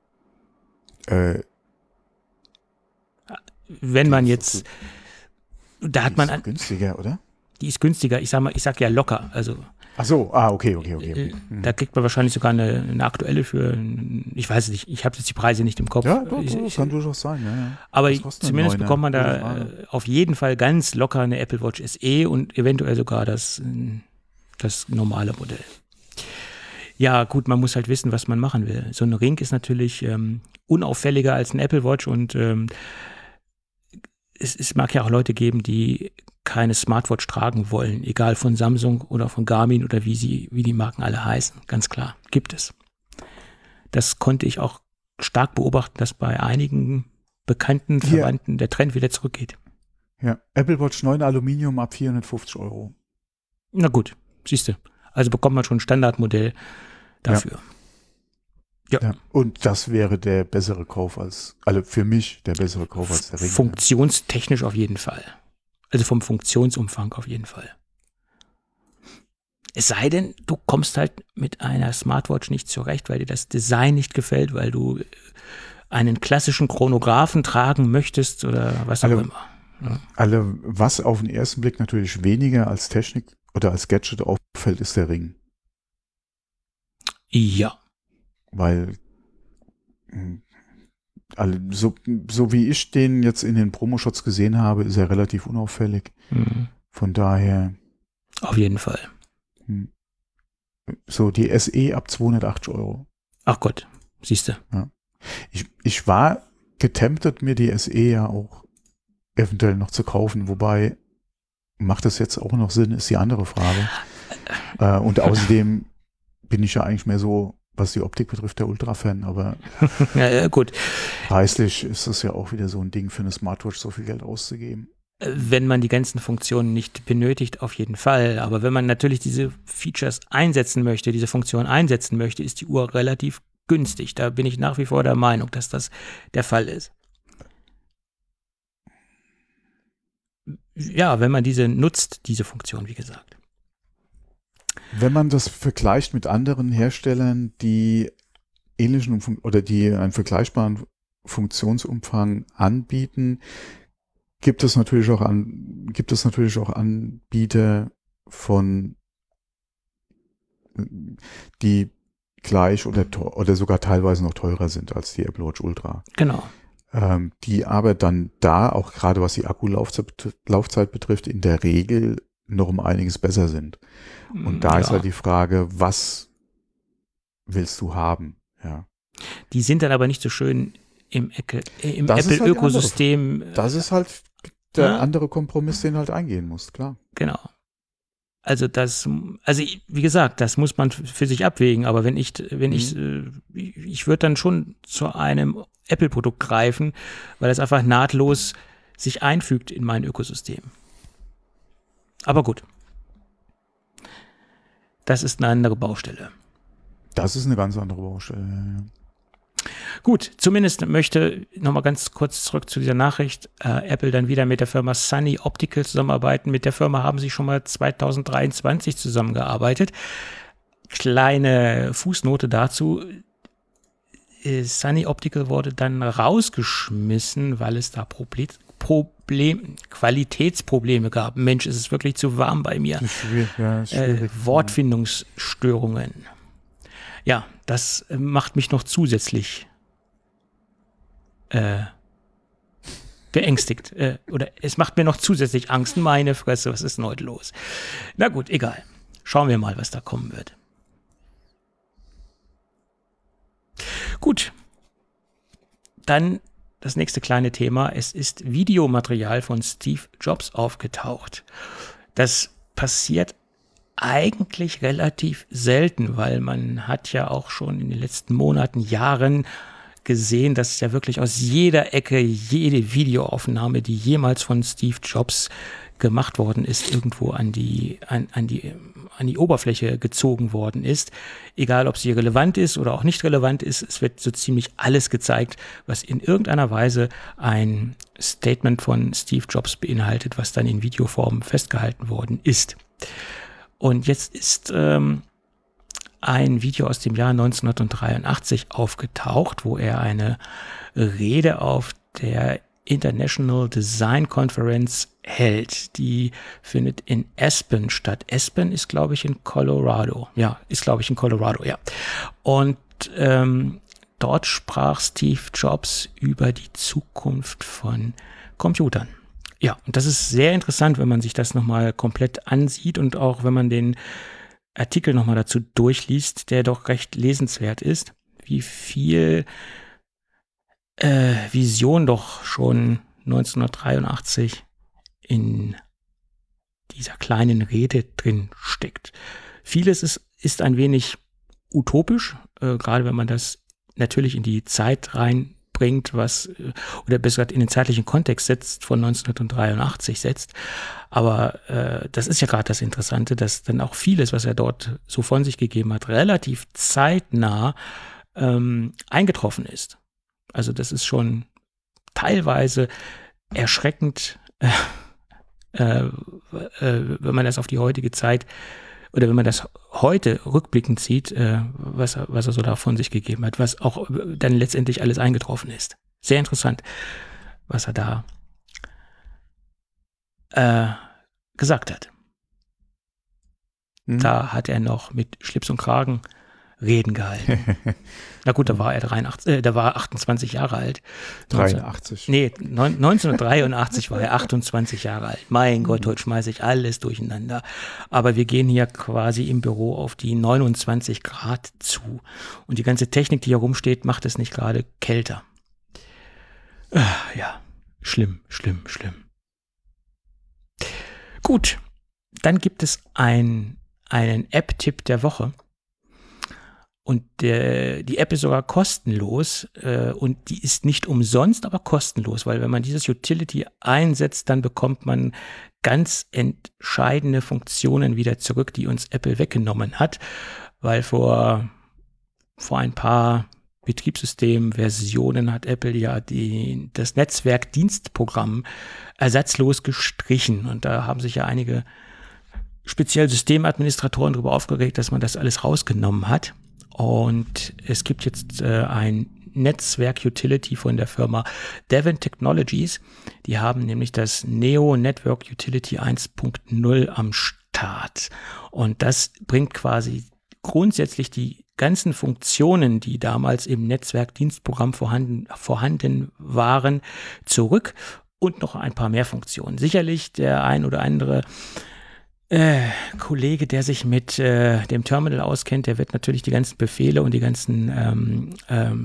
Speaker 3: Wenn man jetzt, da hat man...
Speaker 2: Die ist günstiger, oder?
Speaker 3: Die ist günstiger, ich sag ja locker, also...
Speaker 2: Ach so, okay.
Speaker 3: Da kriegt man wahrscheinlich sogar eine aktuelle für, ich weiß nicht, ich habe jetzt die Preise nicht im Kopf.
Speaker 2: Ja, doch, kann durchaus sein. Ja.
Speaker 3: Aber zumindest bekommt man da auf jeden Fall ganz locker eine Apple Watch SE und eventuell sogar das normale Modell. Ja, gut, man muss halt wissen, was man machen will. So ein Ring ist natürlich unauffälliger als ein Apple Watch und es mag ja auch Leute geben, die keine Smartwatch tragen wollen, egal von Samsung oder von Garmin oder wie die Marken alle heißen. Ganz klar, gibt es. Das konnte ich auch stark beobachten, dass bei einigen bekannten Verwandten der Trend wieder zurückgeht.
Speaker 2: Ja, Apple Watch 9 Aluminium ab 450 €.
Speaker 3: Na gut, siehst du. Also bekommt man schon ein Standardmodell dafür.
Speaker 2: Ja. Und das wäre der bessere Kauf also für mich der bessere Kauf als der Ring.
Speaker 3: Funktionstechnisch auf jeden Fall. Also vom Funktionsumfang auf jeden Fall. Es sei denn, du kommst halt mit einer Smartwatch nicht zurecht, weil dir das Design nicht gefällt, weil du einen klassischen Chronographen tragen möchtest oder was auch immer. Ja.
Speaker 2: Was auf den ersten Blick natürlich weniger als Technik oder als Gadget auffällt, ist der Ring.
Speaker 3: Ja.
Speaker 2: Weil so wie ich den jetzt in den Promoshots gesehen habe, ist er relativ unauffällig.
Speaker 3: Mhm.
Speaker 2: Von daher.
Speaker 3: Auf jeden Fall.
Speaker 2: So die SE ab 280 €.
Speaker 3: Ach Gott, siehst du.
Speaker 2: Ja. Ich war getemptet, mir die SE ja auch eventuell noch zu kaufen, wobei macht das jetzt auch noch Sinn, ist die andere Frage. Und außerdem bin ich ja eigentlich mehr so, was die Optik betrifft, der Ultra-Fan, aber
Speaker 3: ja, gut.
Speaker 2: Preislich ist das ja auch wieder so ein Ding für eine Smartwatch, so viel Geld auszugeben.
Speaker 3: Wenn man die ganzen Funktionen nicht benötigt, auf jeden Fall. Aber wenn man natürlich diese Features einsetzen möchte, diese Funktion einsetzen möchte, ist die Uhr relativ günstig. Da bin ich nach wie vor der Meinung, dass das der Fall ist. Ja, wenn man diese nutzt, diese Funktion, wie gesagt.
Speaker 2: Wenn man das vergleicht mit anderen Herstellern, die ähnlichen oder die einen vergleichbaren Funktionsumfang anbieten, gibt es natürlich auch Anbieter die gleich oder sogar teilweise noch teurer sind als die Apple Watch Ultra.
Speaker 3: Genau.
Speaker 2: Die aber dann auch gerade was die Akkulaufzeit betrifft, in der Regel noch um einiges besser sind. Und da ist halt die Frage, was willst du haben? Ja.
Speaker 3: Die sind dann aber nicht so schön im Apple-Ökosystem.
Speaker 2: Das ist halt der andere Kompromiss, den halt eingehen muss, klar.
Speaker 3: Genau. Also wie gesagt, das muss man für sich abwägen, aber ich würde dann schon zu einem Apple-Produkt greifen, weil es einfach nahtlos sich einfügt in mein Ökosystem. Aber gut. Das ist eine andere Baustelle.
Speaker 2: Das ist eine ganz andere Baustelle, ja.
Speaker 3: Gut, zumindest möchte nochmal ganz kurz zurück zu dieser Nachricht, Apple dann wieder mit der Firma Sunny Optical zusammenarbeiten. Mit der Firma haben sie schon mal 2023 zusammengearbeitet. Kleine Fußnote dazu. Sunny Optical wurde dann rausgeschmissen, weil es da Qualitätsprobleme gab. Mensch, ist es wirklich zu warm bei mir.
Speaker 2: Schwierig.
Speaker 3: Wortfindungsstörungen. Ja, das macht mich noch zusätzlich beängstigt. Oder es macht mir noch zusätzlich Angst. Meine Fresse, was ist denn heute los? Na gut, egal. Schauen wir mal, was da kommen wird. Gut. Dann das nächste kleine Thema. Es ist Videomaterial von Steve Jobs aufgetaucht. Das passiert eigentlich relativ selten, weil man hat ja auch schon in den letzten Monaten, Jahren gesehen, dass ja wirklich aus jeder Ecke jede Videoaufnahme, die jemals von Steve Jobs gemacht worden ist, irgendwo an die Oberfläche gezogen worden ist. Egal, ob sie relevant ist oder auch nicht relevant ist, es wird so ziemlich alles gezeigt, was in irgendeiner Weise ein Statement von Steve Jobs beinhaltet, was dann in Videoform festgehalten worden ist. Und jetzt ist ein Video aus dem Jahr 1983 aufgetaucht, wo er eine Rede auf der International Design Conference hält. Die findet in Aspen statt. Aspen ist, glaube ich, in Colorado. Ja, Und dort sprach Steve Jobs über die Zukunft von Computern. Ja, und das ist sehr interessant, wenn man sich das nochmal komplett ansieht und auch wenn man den Artikel nochmal dazu durchliest, der doch recht lesenswert ist, wie viel Vision doch schon 1983 in dieser kleinen Rede drin steckt. Vieles ist ein wenig utopisch, gerade wenn man das natürlich in die Zeit reinbringt, zurückbringt, oder besser gesagt in den zeitlichen Kontext setzt, von 1983 setzt. Aber das ist ja gerade das Interessante, dass dann auch vieles, was er dort so von sich gegeben hat, relativ zeitnah eingetroffen ist. Also das ist schon teilweise erschreckend, wenn man das auf die heutige Zeit oder wenn man das heute rückblickend sieht, was er so da von sich gegeben hat, was auch dann letztendlich alles eingetroffen ist. Sehr interessant, was er da gesagt hat. Da hat er noch mit Schlips und Kragen Reden gehalten. Na gut, da war er 28 Jahre alt.
Speaker 2: 83.
Speaker 3: 1983 war er 28 Jahre alt. Mein Gott, heute schmeiße ich alles durcheinander. Aber wir gehen hier quasi im Büro auf die 29 Grad zu. Und die ganze Technik, die hier rumsteht, macht es nicht gerade kälter. Ja, schlimm. Gut, dann gibt es einen App-Tipp der Woche. Und die App ist sogar kostenlos und die ist nicht umsonst, aber kostenlos, weil wenn man dieses Utility einsetzt, dann bekommt man ganz entscheidende Funktionen wieder zurück, die uns Apple weggenommen hat, weil vor ein paar Betriebssystemversionen hat Apple ja das Netzwerkdienstprogramm ersatzlos gestrichen und da haben sich ja einige speziell Systemadministratoren darüber aufgeregt, dass man das alles rausgenommen hat. Und es gibt jetzt ein Netzwerk-Utility von der Firma Devon Technologies. Die haben nämlich das Neo Network Utility 1.0 am Start. Und das bringt quasi grundsätzlich die ganzen Funktionen, die damals im Netzwerkdienstprogramm vorhanden waren, zurück und noch ein paar mehr Funktionen. Sicherlich der ein oder andere Kollege, der sich mit dem Terminal auskennt, der wird natürlich die ganzen Befehle und die ganzen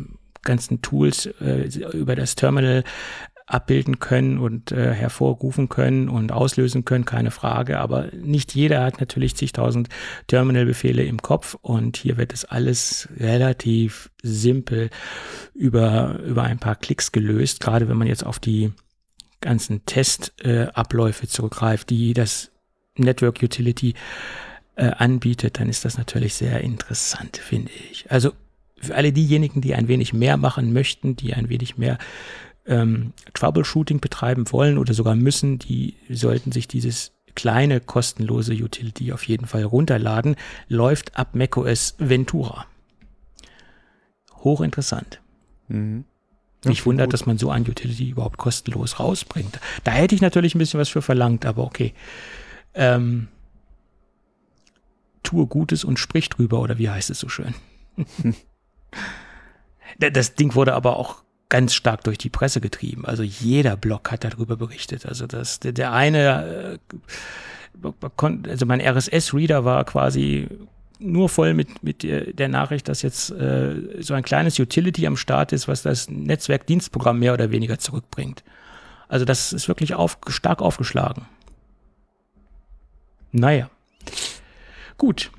Speaker 3: Tools über das Terminal abbilden können und hervorrufen können und auslösen können, keine Frage. Aber nicht jeder hat natürlich zigtausend Terminal-Befehle im Kopf und hier wird es alles relativ simpel über ein paar Klicks gelöst, gerade wenn man jetzt auf die ganzen Testabläufe zurückgreift, die das Network Utility anbietet, dann ist das natürlich sehr interessant, finde ich. Also für alle diejenigen, die ein wenig mehr machen möchten, die ein wenig mehr Troubleshooting betreiben wollen oder sogar müssen, die sollten sich dieses kleine kostenlose Utility auf jeden Fall runterladen. Läuft ab macOS Ventura. Hochinteressant.
Speaker 2: Mhm.
Speaker 3: Mich wundert, dass man so ein Utility überhaupt kostenlos rausbringt. Da hätte ich natürlich ein bisschen was für verlangt, aber okay. Tue Gutes und sprich drüber, oder wie heißt es so schön? Das Ding wurde aber auch ganz stark durch die Presse getrieben. Also jeder Blog hat darüber berichtet. Also der eine, also mein RSS-Reader war quasi nur voll mit der Nachricht, dass jetzt so ein kleines Utility am Start ist, was das Netzwerkdienstprogramm mehr oder weniger zurückbringt. Also das ist wirklich stark aufgeschlagen. Naja, gut.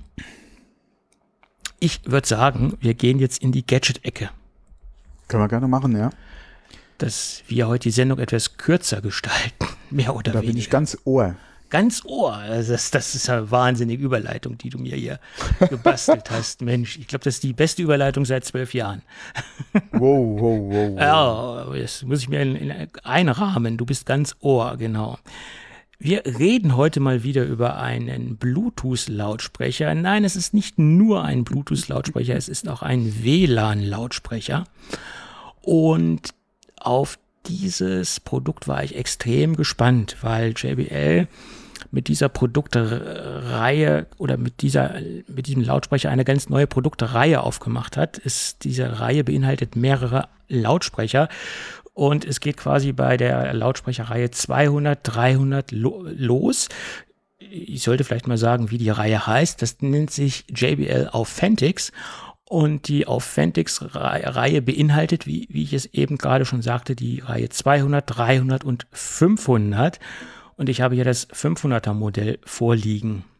Speaker 3: Ich würde sagen, wir gehen jetzt in die Gadget-Ecke.
Speaker 2: Können wir gerne machen, ja.
Speaker 3: Dass wir heute die Sendung etwas kürzer gestalten, mehr oder weniger.
Speaker 2: Da bin ich ganz Ohr.
Speaker 3: Ganz Ohr. Also das ist eine wahnsinnige Überleitung, die du mir hier gebastelt hast. Mensch, ich glaube, das ist die beste Überleitung seit 12 Jahren.
Speaker 2: Wow.
Speaker 3: Ja, das muss ich mir einrahmen. Du bist ganz Ohr, genau. Wir reden heute mal wieder über einen Bluetooth-Lautsprecher. Nein, es ist nicht nur ein Bluetooth-Lautsprecher, es ist auch ein WLAN-Lautsprecher. Und auf dieses Produkt war ich extrem gespannt, weil JBL mit dieser Produktreihe oder mit diesem Lautsprecher eine ganz neue Produktreihe aufgemacht hat. Diese Reihe beinhaltet mehrere Lautsprecher. Und es geht quasi bei der Lautsprecherreihe 200, 300 los. Ich sollte vielleicht mal sagen, wie die Reihe heißt. Das nennt sich JBL Authentics. Und die Authentics-Reihe beinhaltet, wie ich es eben gerade schon sagte, die Reihe 200, 300 und 500. Und ich habe hier das 500er Modell vorliegen.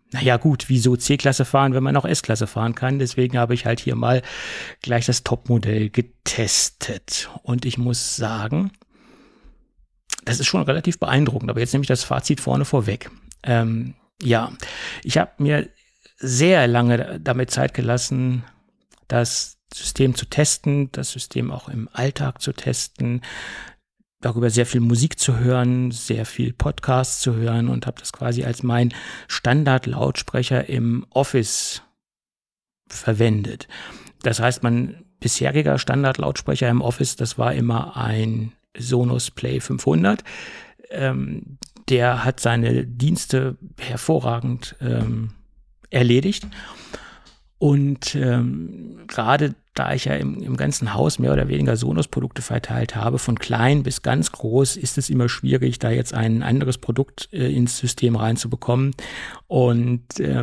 Speaker 3: naja gut, wieso C-Klasse fahren, wenn man auch S-Klasse fahren kann? Deswegen habe ich halt hier mal gleich das Topmodell getestet. Und ich muss sagen, das ist schon relativ beeindruckend. Aber jetzt nehme ich das Fazit vorweg. Ja, ich habe mir sehr lange damit Zeit gelassen, das System zu testen, das System auch im Alltag zu testen, darüber sehr viel Musik zu hören, sehr viel Podcasts zu hören und habe das quasi als mein Standard-Lautsprecher im Office verwendet. Das heißt, mein bisheriger Standard-Lautsprecher im Office, das war immer ein Sonos Play 500. Der hat seine Dienste hervorragend erledigt. Und gerade da ich ja im ganzen Haus mehr oder weniger Sonos-Produkte verteilt habe, von klein bis ganz groß, ist es immer schwierig, da jetzt ein anderes Produkt ins System reinzubekommen. Und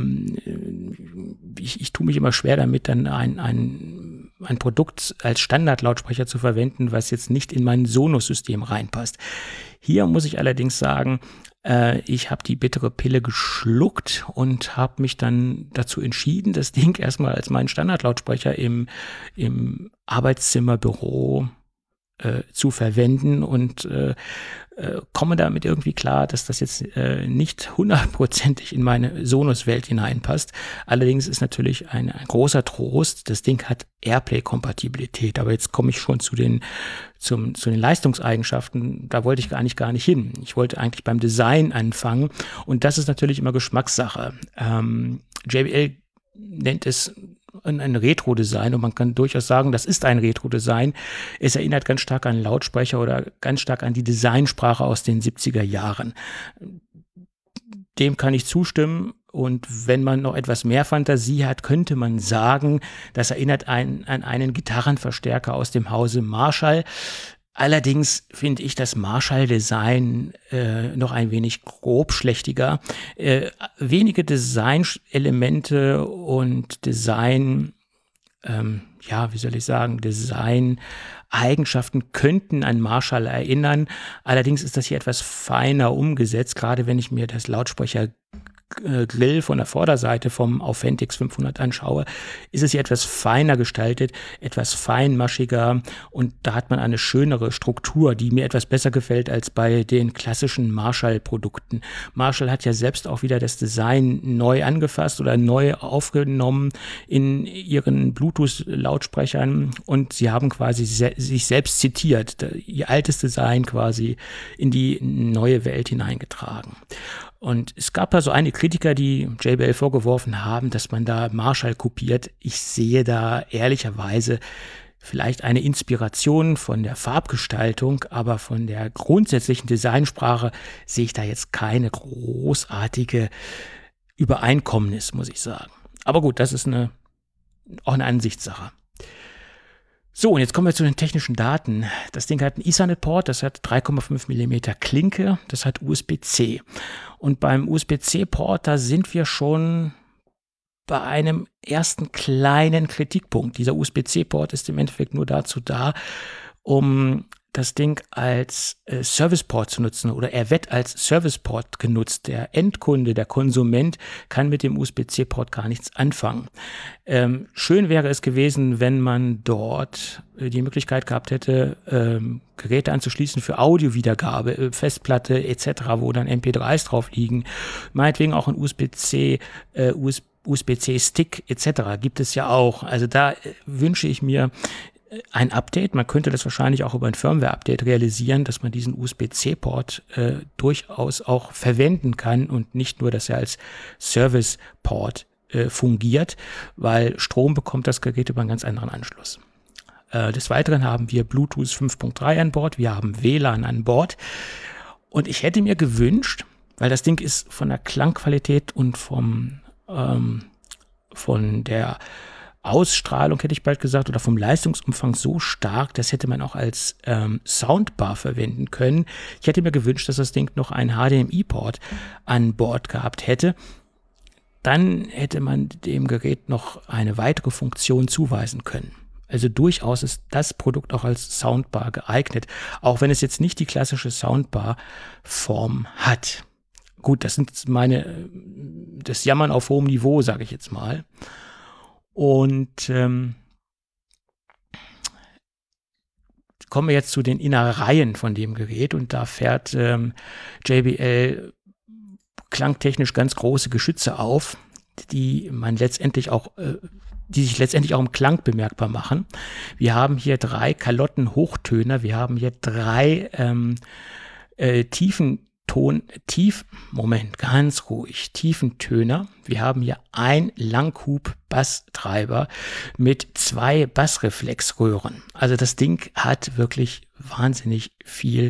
Speaker 3: ich tue mich immer schwer damit, dann ein Produkt als Standardlautsprecher zu verwenden, was jetzt nicht in mein Sonos-System reinpasst. Hier muss ich allerdings sagen, ich habe die bittere Pille geschluckt und habe mich dann dazu entschieden, das Ding erstmal als meinen Standardlautsprecher im Arbeitszimmer, Büro zu verwenden und komme damit irgendwie klar, dass das jetzt nicht hundertprozentig in meine Sonos-Welt hineinpasst. Allerdings ist natürlich ein großer Trost, das Ding hat Airplay-Kompatibilität, aber jetzt komme ich schon zu den Leistungseigenschaften, da wollte ich gar nicht hin. Ich wollte eigentlich beim Design anfangen und das ist natürlich immer Geschmackssache. JBL nennt es ein Retro-Design und man kann durchaus sagen, das ist ein Retro-Design. Es erinnert ganz stark an Lautsprecher oder ganz stark an die Designsprache aus den 70er Jahren. Dem kann ich zustimmen und wenn man noch etwas mehr Fantasie hat, könnte man sagen, das erinnert an einen Gitarrenverstärker aus dem Hause Marshall. Allerdings finde ich das Marshall-Design noch ein wenig grobschlächtiger. Wenige Designelemente und Design-Eigenschaften könnten an Marshall erinnern. Allerdings ist das hier etwas feiner umgesetzt, gerade wenn ich mir das Lautsprecher-Grill von der Vorderseite vom Auphentix 500 anschaue, ist es hier etwas feiner gestaltet, etwas feinmaschiger und da hat man eine schönere Struktur, die mir etwas besser gefällt als bei den klassischen Marshall-Produkten. Marshall hat ja selbst auch wieder das Design neu angefasst oder neu aufgenommen in ihren Bluetooth-Lautsprechern und sie haben quasi sich selbst zitiert, ihr altes Design quasi in die neue Welt hineingetragen. Und es gab da so einige Kritiker, die JBL vorgeworfen haben, dass man da Marshall kopiert. Ich sehe da ehrlicherweise vielleicht eine Inspiration von der Farbgestaltung, aber von der grundsätzlichen Designsprache sehe ich da jetzt keine großartige Übereinkommnis, muss ich sagen. Aber gut, das ist auch eine Ansichtssache. So, und jetzt kommen wir zu den technischen Daten. Das Ding hat einen Ethernet-Port, das hat 3,5 mm Klinke, das hat USB-C. Und beim USB-C-Port, da sind wir schon bei einem ersten kleinen Kritikpunkt. Dieser USB-C-Port ist im Endeffekt nur dazu da, um das Ding als Serviceport zu nutzen oder er wird als Serviceport genutzt. Der Endkunde, der Konsument kann mit dem USB-C-Port gar nichts anfangen. Schön wäre es gewesen, wenn man dort die Möglichkeit gehabt hätte, Geräte anzuschließen für Audiowiedergabe, Festplatte etc., wo dann MP3s drauf liegen. Meinetwegen auch ein USB-C-Stick etc. gibt es ja auch. Also da wünsche ich mir ein Update. Man könnte das wahrscheinlich auch über ein Firmware-Update realisieren, dass man diesen USB-C-Port durchaus auch verwenden kann und nicht nur, dass er als Service-Port fungiert, weil Strom bekommt das Gerät über einen ganz anderen Anschluss. Des Weiteren haben wir Bluetooth 5.3 an Bord, wir haben WLAN an Bord und ich hätte mir gewünscht, weil das Ding ist von der Klangqualität und von der Ausstrahlung, hätte ich bald gesagt, oder vom Leistungsumfang so stark, das hätte man auch als Soundbar verwenden können. Ich hätte mir gewünscht, dass das Ding noch einen HDMI-Port an Bord gehabt hätte. Dann hätte man dem Gerät noch eine weitere Funktion zuweisen können. Also durchaus ist das Produkt auch als Soundbar geeignet, auch wenn es jetzt nicht die klassische Soundbar-Form hat. gut, das sind das Jammern auf hohem Niveau, sage ich jetzt mal. Und kommen wir jetzt zu den Innereien von dem Gerät, und da fährt JBL klangtechnisch ganz große Geschütze auf, die sich letztendlich auch im Klang bemerkbar machen. Wir haben hier 3 Kalotten-Hochtöner, wir haben hier 3 Tiefentöner. Wir haben hier ein Langhub-Basstreiber mit 2 Bassreflexröhren. Also das Ding hat wirklich wahnsinnig viel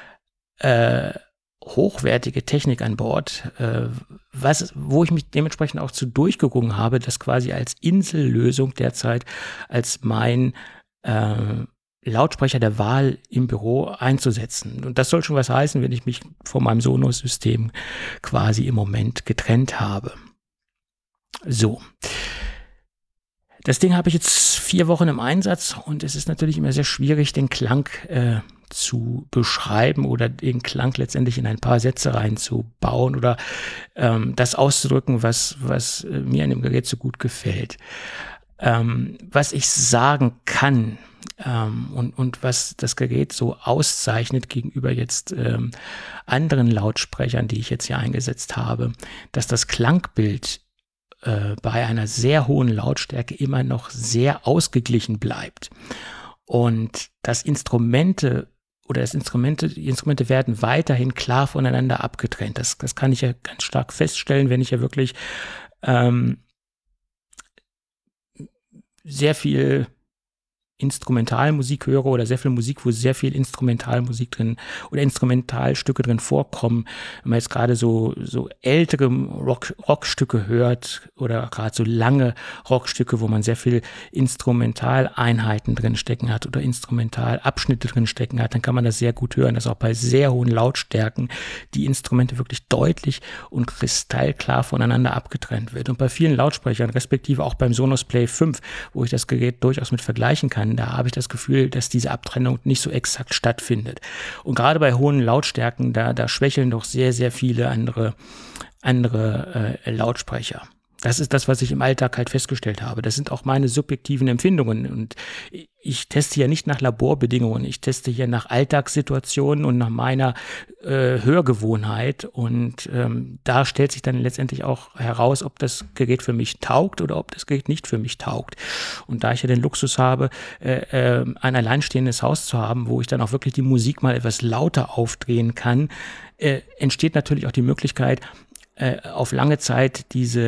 Speaker 3: hochwertige Technik an Bord, wo ich mich dementsprechend auch zu durchgerungen habe, das quasi als Insellösung derzeit als mein Lautsprecher der Wahl im Büro einzusetzen. Und das soll schon was heißen, wenn ich mich von meinem Sonos-System quasi im Moment getrennt habe. So. Das Ding habe ich jetzt 4 Wochen im Einsatz, und es ist natürlich immer sehr schwierig, den Klang zu beschreiben oder den Klang letztendlich in ein paar Sätze reinzubauen oder das auszudrücken, was mir an dem Gerät so gut gefällt. Was ich sagen kann und was das Gerät so auszeichnet gegenüber jetzt anderen Lautsprechern, die ich jetzt hier eingesetzt habe, dass das Klangbild bei einer sehr hohen Lautstärke immer noch sehr ausgeglichen bleibt. Und die Instrumente werden weiterhin klar voneinander abgetrennt. Das kann ich ja ganz stark feststellen, wenn ich ja wirklich sehr viel Instrumentalmusik höre oder sehr viel Musik, wo sehr viel Instrumentalmusik drin oder Instrumentalstücke drin vorkommen. Wenn man jetzt gerade so ältere Rockstücke hört oder gerade so lange Rockstücke, wo man sehr viel Instrumentaleinheiten drin stecken hat oder Instrumentalabschnitte drin stecken hat, dann kann man das sehr gut hören, dass auch bei sehr hohen Lautstärken die Instrumente wirklich deutlich und kristallklar voneinander abgetrennt wird. Und bei vielen Lautsprechern, respektive auch beim Sonos Play 5, wo ich das Gerät durchaus mit vergleichen kann, da habe ich das Gefühl, dass diese Abtrennung nicht so exakt stattfindet. Und gerade bei hohen Lautstärken, da schwächeln doch sehr, sehr viele andere Lautsprecher. Das ist das, was ich im Alltag halt festgestellt habe. Das sind auch meine subjektiven Empfindungen. Und ich teste ja nicht nach Laborbedingungen. Ich teste hier nach Alltagssituationen und nach meiner Hörgewohnheit. Und da stellt sich dann letztendlich auch heraus, ob das Gerät für mich taugt oder ob das Gerät nicht für mich taugt. Und da ich ja den Luxus habe, ein alleinstehendes Haus zu haben, wo ich dann auch wirklich die Musik mal etwas lauter aufdrehen kann, entsteht natürlich auch die Möglichkeit, auf lange Zeit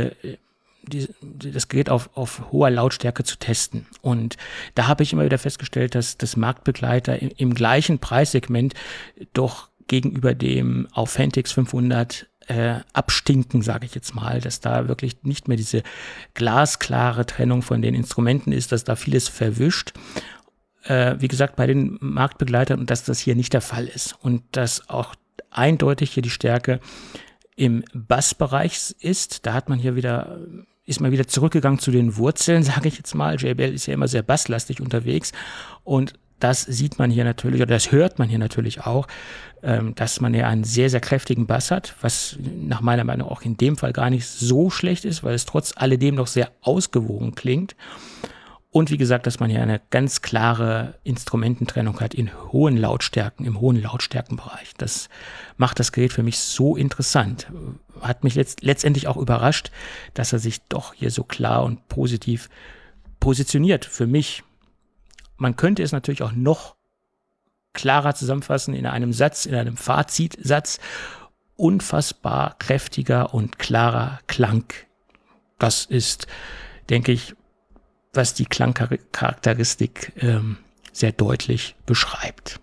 Speaker 3: das Gerät auf hoher Lautstärke zu testen. Und da habe ich immer wieder festgestellt, dass das Marktbegleiter im gleichen Preissegment doch gegenüber dem Auphantix 500 abstinken, sage ich jetzt mal, dass da wirklich nicht mehr diese glasklare Trennung von den Instrumenten ist, dass da vieles verwischt. Wie gesagt, bei den Marktbegleitern, und dass das hier nicht der Fall ist. Und dass auch eindeutig hier die Stärke im Bassbereich ist. Da ist man wieder zurückgegangen zu den Wurzeln, sage ich jetzt mal. JBL ist ja immer sehr basslastig unterwegs, und das sieht man hier natürlich, oder das hört man hier natürlich auch, dass man ja einen sehr, sehr kräftigen Bass hat, was nach meiner Meinung auch in dem Fall gar nicht so schlecht ist, weil es trotz alledem noch sehr ausgewogen klingt. Und wie gesagt, dass man hier eine ganz klare Instrumententrennung hat im hohen Lautstärkenbereich. Das macht das Gerät für mich so interessant. Hat mich letztendlich auch überrascht, dass er sich doch hier so klar und positiv positioniert für mich. Man könnte es natürlich auch noch klarer zusammenfassen in einem Satz, in einem Fazitsatz. Unfassbar kräftiger und klarer Klang. Das ist, denke ich, was die Klangcharakteristik sehr deutlich beschreibt.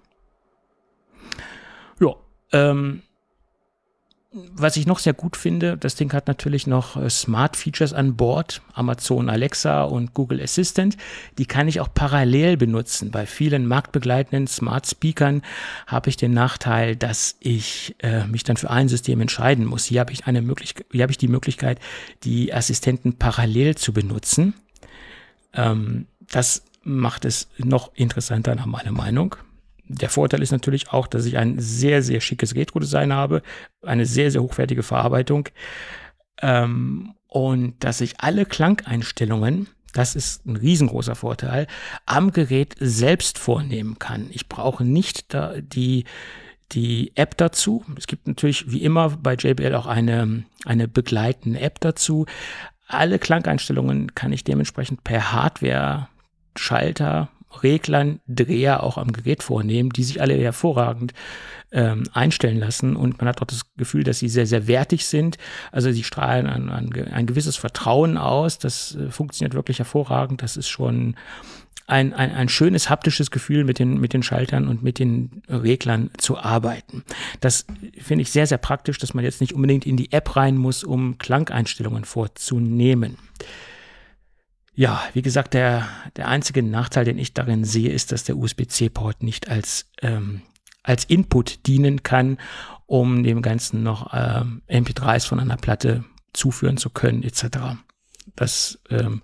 Speaker 3: Ja, was ich noch sehr gut finde, das Ding hat natürlich noch Smart Features an Bord, Amazon Alexa und Google Assistant. Die kann ich auch parallel benutzen. Bei vielen marktbegleitenden Smart Speakern habe ich den Nachteil, dass ich mich dann für ein System entscheiden muss. Hier habe ich die Möglichkeit, die Assistenten parallel zu benutzen. Das macht es noch interessanter nach meiner Meinung. Der Vorteil ist natürlich auch, dass ich ein sehr, sehr schickes Retro-Design habe, eine sehr, sehr hochwertige Verarbeitung und dass ich alle Klangeinstellungen, das ist ein riesengroßer Vorteil, am Gerät selbst vornehmen kann. Ich brauche nicht die App dazu. Es gibt natürlich wie immer bei JBL auch eine begleitende App dazu. Alle Klangeinstellungen kann ich dementsprechend per Hardware, Schalter, Reglern, Dreher auch am Gerät vornehmen, die sich alle hervorragend einstellen lassen und man hat auch das Gefühl, dass sie sehr, sehr wertig sind. Also sie strahlen ein gewisses Vertrauen aus. Das funktioniert wirklich hervorragend. Das ist schon ein schönes haptisches Gefühl, mit den Schaltern und mit den Reglern zu arbeiten. Das finde ich sehr, sehr praktisch, dass man jetzt nicht unbedingt in die App rein muss, um Klangeinstellungen vorzunehmen. Ja, wie gesagt, der einzige Nachteil, den ich darin sehe, ist, dass der USB-C-Port nicht als Input dienen kann, um dem Ganzen noch MP3s von einer Platte zuführen zu können, etc. Das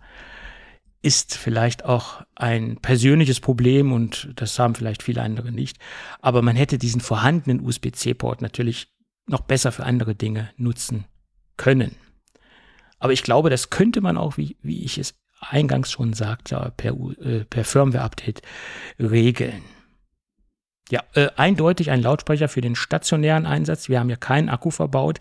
Speaker 3: ist vielleicht auch ein persönliches Problem und das haben vielleicht viele andere nicht. Aber man hätte diesen vorhandenen USB-C-Port natürlich noch besser für andere Dinge nutzen können. Aber ich glaube, das könnte man auch, wie ich es eingangs schon sagte, per Firmware-Update regeln. Ja, eindeutig ein Lautsprecher für den stationären Einsatz. Wir haben ja keinen Akku verbaut.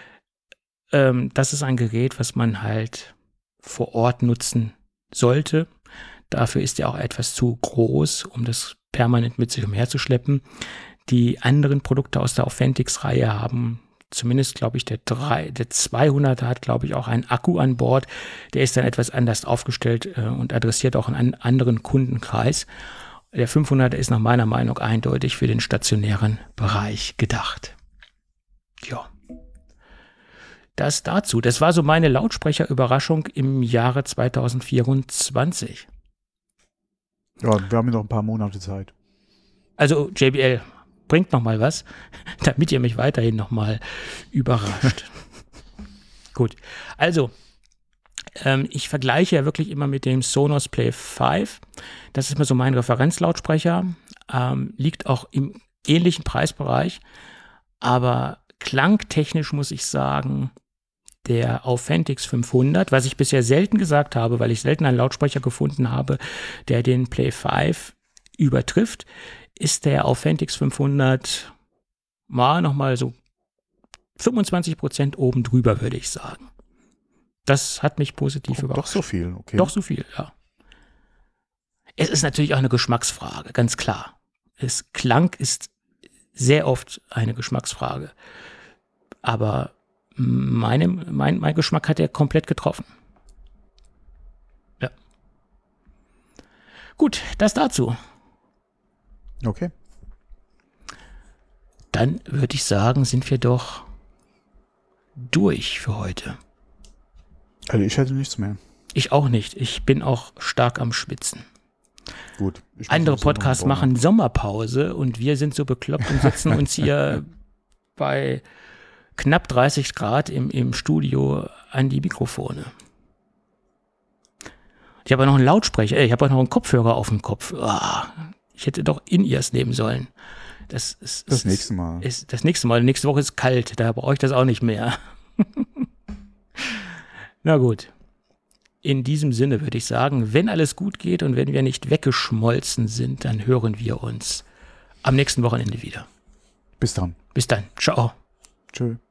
Speaker 3: Das ist ein Gerät, was man halt vor Ort nutzen sollte. Dafür ist er auch etwas zu groß, um das permanent mit sich umherzuschleppen. Die anderen Produkte aus der Authentics-Reihe haben zumindest, glaube ich, der 200er hat, glaube ich, auch einen Akku an Bord. Der ist dann etwas anders aufgestellt und adressiert auch einen anderen Kundenkreis. Der 500er ist nach meiner Meinung eindeutig für den stationären Bereich gedacht. Ja. Das dazu. Das war so meine Lautsprecherüberraschung im Jahre 2024.
Speaker 2: Ja, wir haben ja noch ein paar Monate Zeit.
Speaker 3: Also JBL, bringt noch mal was, damit ihr mich weiterhin noch mal überrascht. Gut, also ich vergleiche ja wirklich immer mit dem Sonos Play 5. Das ist immer so mein Referenzlautsprecher. Liegt auch im ähnlichen Preisbereich. Aber klangtechnisch muss ich sagen, der Authentics 500, was ich bisher selten gesagt habe, weil ich selten einen Lautsprecher gefunden habe, der den Play 5 übertrifft, ist der Authentics 500 mal nochmal so 25% oben drüber, würde ich sagen. Das hat mich positiv überrascht.
Speaker 2: Doch so viel, okay.
Speaker 3: Doch so viel, ja. Es ist natürlich auch eine Geschmacksfrage, ganz klar. Klang ist sehr oft eine Geschmacksfrage. Aber mein Geschmack hat er komplett getroffen. Ja. Gut, das dazu.
Speaker 2: Okay.
Speaker 3: Dann würde ich sagen, sind wir doch durch für heute.
Speaker 2: Also ich hätte nichts mehr.
Speaker 3: Ich auch nicht. Ich bin auch stark am Schwitzen.
Speaker 2: Gut.
Speaker 3: Andere Podcasts machen Sommerpause und wir sind so bekloppt und sitzen uns hier bei knapp 30 Grad im Studio an die Mikrofone. Ich habe auch noch einen Lautsprecher, ich habe auch noch einen Kopfhörer auf dem Kopf. Ich hätte doch In-Ears nehmen sollen. Das
Speaker 2: nächste Mal.
Speaker 3: Das nächste Mal. Nächste Woche ist kalt, da brauche ich das auch nicht mehr. Na gut. In diesem Sinne würde ich sagen, wenn alles gut geht und wenn wir nicht weggeschmolzen sind, dann hören wir uns am nächsten Wochenende wieder.
Speaker 2: Bis dann.
Speaker 3: Bis dann. Ciao.
Speaker 2: Tschö.